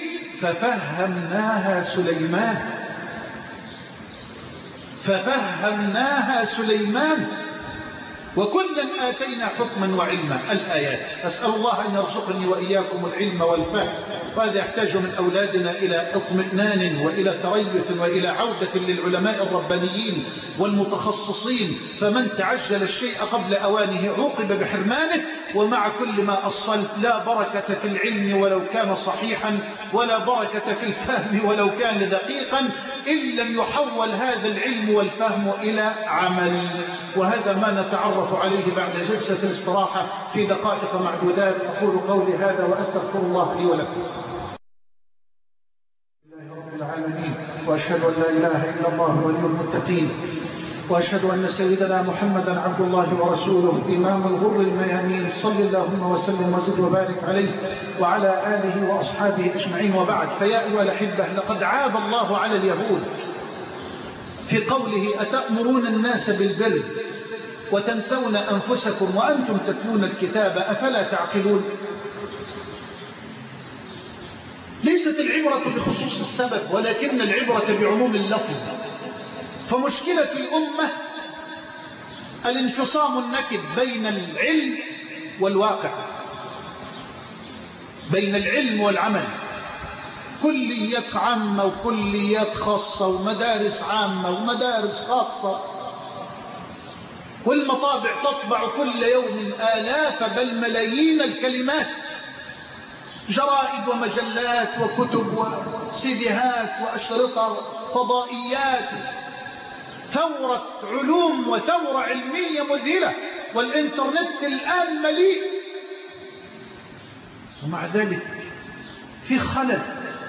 ففهمناها سليمان ففهمناها سليمان وكلا آتينا حكما وعلما. الآيات. أسأل الله أن يرزقني وإياكم العلم والفهم، وهذا يحتاج من أولادنا إلى اطمئنان وإلى تريث وإلى عودة للعلماء الربانيين والمتخصصين، فمن تعجل الشيء قبل أوانه عوقب بحرمانه. ومع كل ما أصلت لا بركة في العلم ولو كان صحيحا، ولا بركة في الفهم ولو كان دقيقا، إن لم يحول هذا العلم والفهم إلى عمل. وهذا ما نتعرف عليه بعد جلسة الاستراحة في دقائق معدودات. أقول قولي هذا وأستغفر الله لي ولكم. لله رب العالمين، وأشهد أن لا إله إلا الله ولي المتقين، وأشهد أن سيدنا محمدا عبد الله ورسوله إمام الغر الميامين، صلى اللهم وسلم وزد وبارك عليه وعلى آله وأصحابه أجمعين. وبعد، فيا أيها الأحبة، لقد عاب الله على اليهود في قوله: أتأمرون الناس بالبر وتنسون أنفسكم وأنتم تتلون الكتاب أفلا تعقلون. ليست العبرة بخصوص السبب، ولكن العبرة بعموم اللفظ. فمشكلة الأمة الانفصام النكد بين العلم والواقع، بين العلم والعمل. كليات عامة وكليات خاصة، ومدارس عامة ومدارس خاصة، والمطابع تطبع كل يوم آلاف بل ملايين الكلمات، جرائد ومجلات وكتب وسيديهات وأشرطة فضائيات، ثورة علوم وثورة علمية مذهلة، والإنترنت الآن مليء. ومع ذلك في خلل،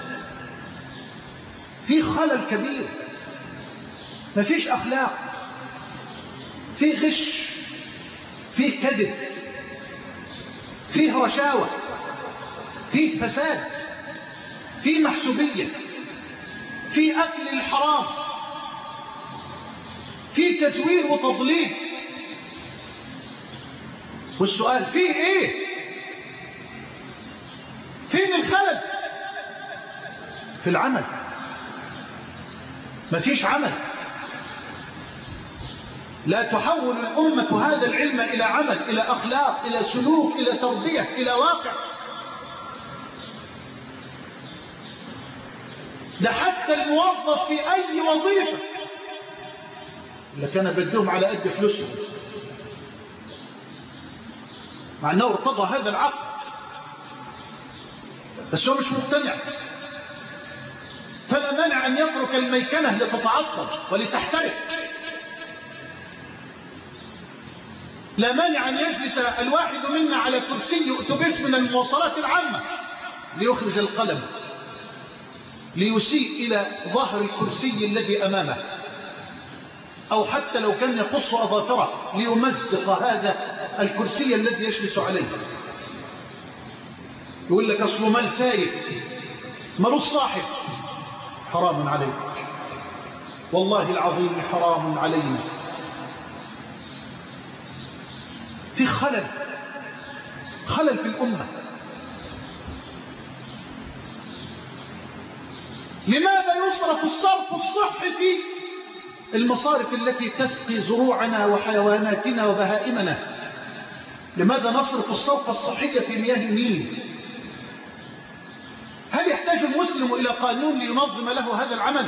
في خلل كبير، ما فيش أخلاق، في غش، في كذب، فيه رشاوة، فيه فساد، فيه محسوبية، فيه أكل الحرام، فيه تزوير وتضليل. والسؤال فيه ايه؟ فين الخلل؟ في العمل، ما فيش عمل. لا تحول الأمة هذا العلم إلى عمل، إلى أخلاق، إلى سلوك، إلى تربية، إلى واقع. ده حتى الموظف في أي وظيفة اللي كان بدهم على قد فلوسهم، مع أنه ارتضى هذا العقد، بس هو مش مقتنع، فلا مانع أن يترك الميكنة لتتعطل ولتحترق، لا مانع أن يجلس الواحد منا على كرسي أتوبيس من المواصلات العامة ليخرج القلم ليسيء إلى ظهر الكرسي الذي أمامه، أو حتى لو كان يقص أظافره ليمزق هذا الكرسي الذي يجلس عليه. يقول لك أصله مال سايف، مالوش صاحب. حرام عليك، والله العظيم حرام علينا. في خلل، خلل في الأمة. لماذا يصرف الصرف الصحي في المصارف التي تسقي زروعنا وحيواناتنا وبهائمنا؟ لماذا نصرف الصرف الصحي في مياه النيل؟ هل يحتاج المسلم إلى قانون لينظم له هذا العمل؟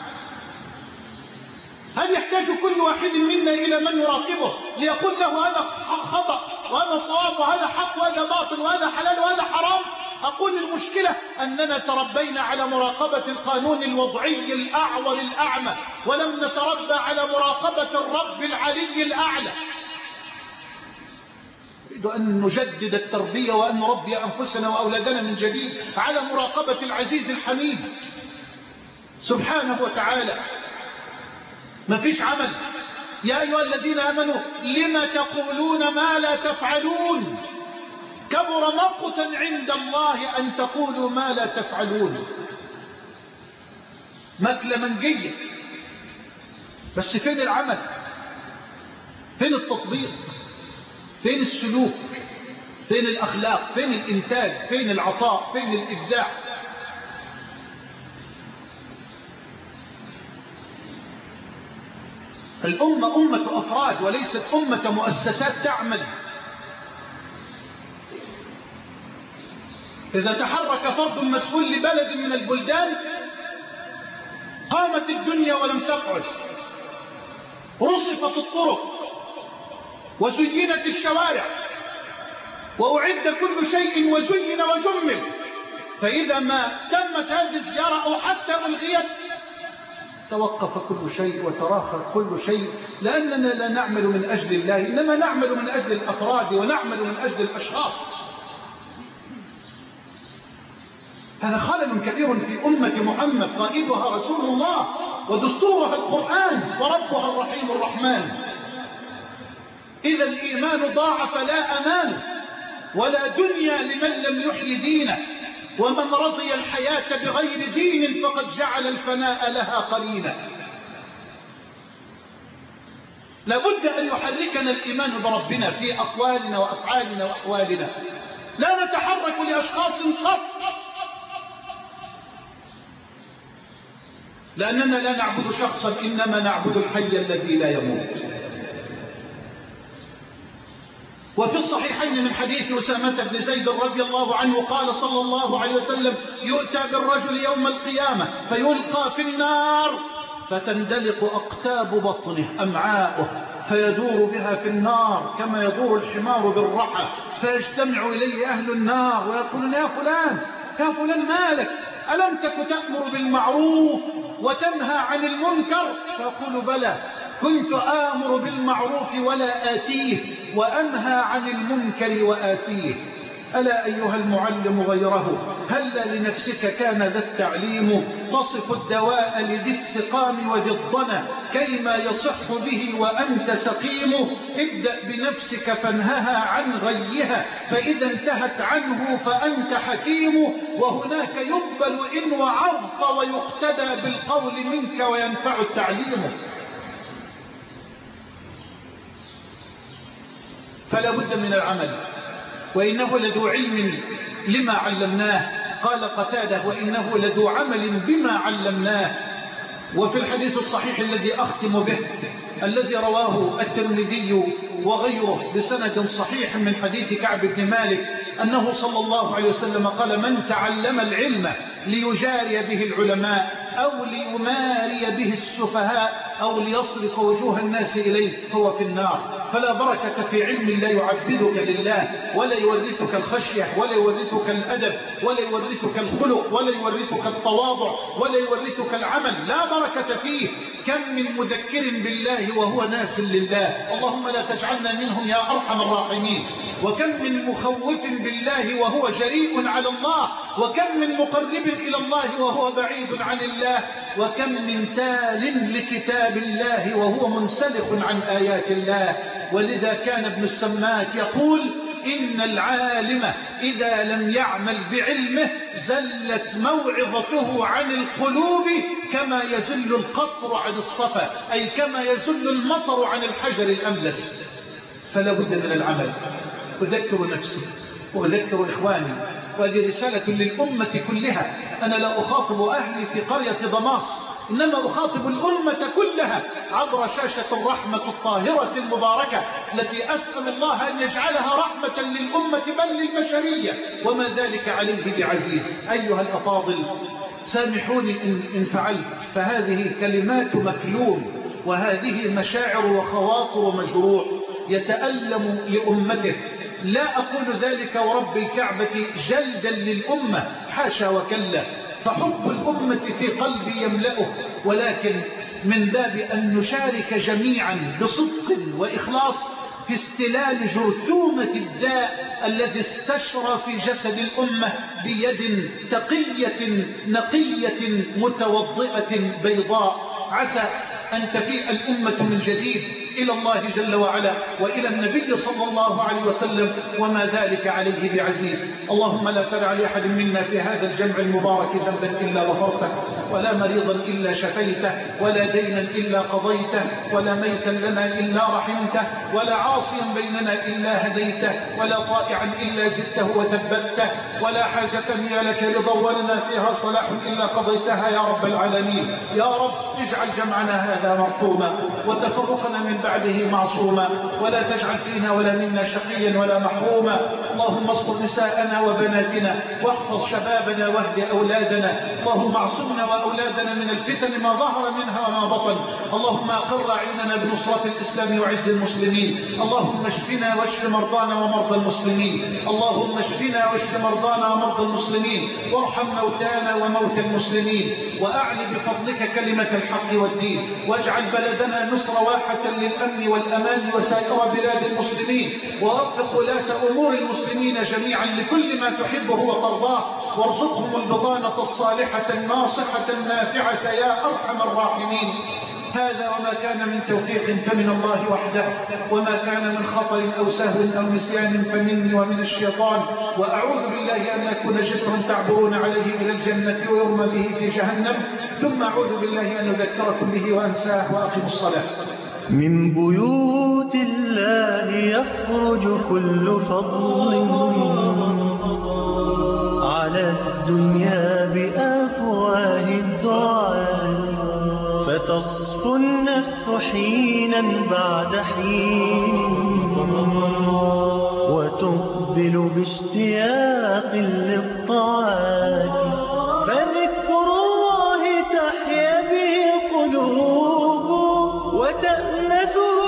هل يحتاج كل واحد منا إلى من يراقبه ليقول له هذا خطأ وهذا صواب وهذا حق وهذا باطل وهذا حلال وهذا حرام؟ أقول المشكلة أننا تربينا على مراقبة القانون الوضعي الأعور الأعمى، ولم نتربى على مراقبة الرب العلي الأعلى. نريد أن نجدد التربية وأن نربي أنفسنا وأولادنا من جديد على مراقبة العزيز الحميد سبحانه وتعالى. ما فيش عمل. يا أيها الذين آمنوا لما تقولون ما لا تفعلون، كبر مقتا عند الله أن تقولوا ما لا تفعلون. مكلة منجية، بس فين العمل؟ فين التطبيق؟ فين السلوك؟ فين الأخلاق؟ فين الإنتاج؟ فين العطاء؟ فين الإبداع؟ الأمة أمة أفراد وليست أمة مؤسسات تعمل. إذا تحرك فرد مسؤول لبلد من البلدان قامت الدنيا ولم تقعد، رصفت الطرق وزينت الشوارع وأعد كل شيء وزين وجمل، فإذا ما تمت هذه الزيارة أو حتى ألغيت توقف كل شيء وتراخى كل شيء، لأننا لا نعمل من أجل الله، إنما نعمل من أجل الأفراد ونعمل من أجل الأشخاص. هذا خلل كبير في أمة محمد، قائدها رسول الله ودستورها القرآن وربها الرحيم الرحمن. إذا الإيمان ضاع فلا أمان ولا دنيا لمن لم يحيي دينه، ومن رضي الحياة بغير دين فقد جعل الفناء لها قرينا. لابد أن يحركنا الإيمان بربنا في أقوالنا وأفعالنا وأحوالنا، لا نتحرك لأشخاص قط، لأننا لا نعبد شخصا إنما نعبد الحي الذي لا يموت. وفي الصحيحين من حديث أسامة بن زيد رضي الله عنه قال صلى الله عليه وسلم: يؤتى بالرجل يوم القيامة فيلقى في النار فتندلق أقتاب بطنه أمعاؤه فيدور بها في النار كما يدور الحمار بالرحى، فيجتمع إليه أهل النار ويقولون: يا فلان يا فلان مالك؟ ألم تك تأمر بالمعروف وتنهى عن المنكر؟ فيقول: بلى، كنت آمر بالمعروف ولا آتيه وأنهى عن المنكر وآتيه. ألا أيها المعلم غيره، هل لنفسك كان ذا التعليم تصف الدواء لذي السقام وذي الضنا كيما يصح به وأنت سقيم. ابدأ بنفسك فانهها عن غيها، فإذا انتهت عنه فأنت حكيم. وهناك يقبل إن وعظت ويقتدى بالقول منك وينفع التعليم. فلا بد من العمل، وإنه لذو علم لما علمناه. قال قتادة: وإنه لذو عمل بما علمناه. وفي الحديث الصحيح الذي أختم به الذي رواه الترمذي وغيره بسند صحيح من حديث كعب بن مالك أنه صلى الله عليه وسلم قال: من تعلم العلم ليجاري به العلماء أو ليماري به السفهاء أو ليصرف وجوه الناس إليه فهو في النار. فلا بركة في علم لا يعبدك لله ولا يورثك الخشية ولا يورثك الأدب ولا يورثك الخلق ولا يورثك التواضع ولا يورثك العمل، لا بركة فيه. كم من مذكر بالله وهو ناس لله، اللهم لا تجعلنا منهم يا أرحم الراحمين. وكم من مخوف بالله وهو جريء على الله، وكم من مقرب إلى الله وهو بعيد عن الله، وكم من تال لكتاب الله وهو منسلخ عن آيات الله. ولذا كان ابن السماك يقول: إن العالم إذا لم يعمل بعلمه زلت موعظته عن القلوب كما يزل القطر عن الصفا، أي كما يزل المطر عن الحجر الأملس. فلا بد من العمل. أذكر نفسي وأذكر إخواني، وهذه رسالة للأمة كلها. أنا لا أخاطب أهلي في قرية ضماس، إنما أخاطب الأمة كلها عبر شاشة الرحمة الطاهرة المباركة التي أسأل الله أن يجعلها رحمة للأمة بل للبشرية، وما ذلك عليه بعزيز. أيها الأفاضل، سامحوني إن فعلت، فهذه كلمات مكلوم، وهذه مشاعر وخواطر مجروح يتألم لأمته. لا أقول ذلك ورب الكعبة جلدا للأمة، حاشا وكلا، فحب الأمة في قلبي يملأه، ولكن من باب أن نشارك جميعا بصدق وإخلاص في استلال جرثومة الداء الذي استشرى في جسد الأمة بيد تقية نقية متوضئة بيضاء. عسى أن تفيء الأمة من جديد إلى الله جل وعلا وإلى النبي صلى الله عليه وسلم، وما ذلك عليه بعزيز. اللهم لا تدع لأحد منا في هذا الجمع المبارك ذنبا إلا غفرته، ولا مريضا إلا شفيته، ولا دينا إلا قضيته، ولا ميتا لنا إلا رحمته، ولا عاصيا بيننا إلا هديته، ولا طائعا إلا زدته وثبته، ولا حاجة هي لك رضا ولنا فيها صلاح إلا قضيتها يا رب العالمين. يا رب اجعل جمعنا هذا مرحوما وتفرقنا من بعده معصوما، ولا تجعل فينا ولا منا شقيا ولا محروما. اللهم اصطر نساءنا وبناتنا، واحفظ شبابنا واهد أولادنا. اللهم اعصمنا وأولادنا من الفتن ما ظهر منها وما بطن. اللهم أقر عيننا بنصرة الإسلام وعز المسلمين. اللهم اشفنا واشف مرضانا ومرضى المسلمين. اللهم اشفنا واشف مرضانا ومرضى المسلمين، وارحم موتانا وموتى المسلمين، وأعل بفضلك كلمة الحق والدين، واجعل بلدنا مصر واحة للأمن والأمان وسائر بلاد المسلمين، ووفق ولاة أمور المسلمين جميعا لكل ما تحبه وترضاه، وارزقهم البطانة الصالحة الناصحة النافعة يا أرحم الراحمين. هذا وما كان من توفيق فمن الله وحده، وما كان من خطر أو سهو أو نسيان فمني ومن الشيطان، وأعوذ بالله أن أكون جسرا تعبرون عليه إلى الجنة ويرمى به في جهنم، ثم أعوذ بالله أن أذكركم به وأنساه وأقم الصلاة. من بيوت الله يخرج كل فضل على الدنيا بأفواه الدعاء، فتصفو النفس حينا بعد حين وتقبل باشتياق للطاعات، فذكر الله تحيا به قلوب وتأنس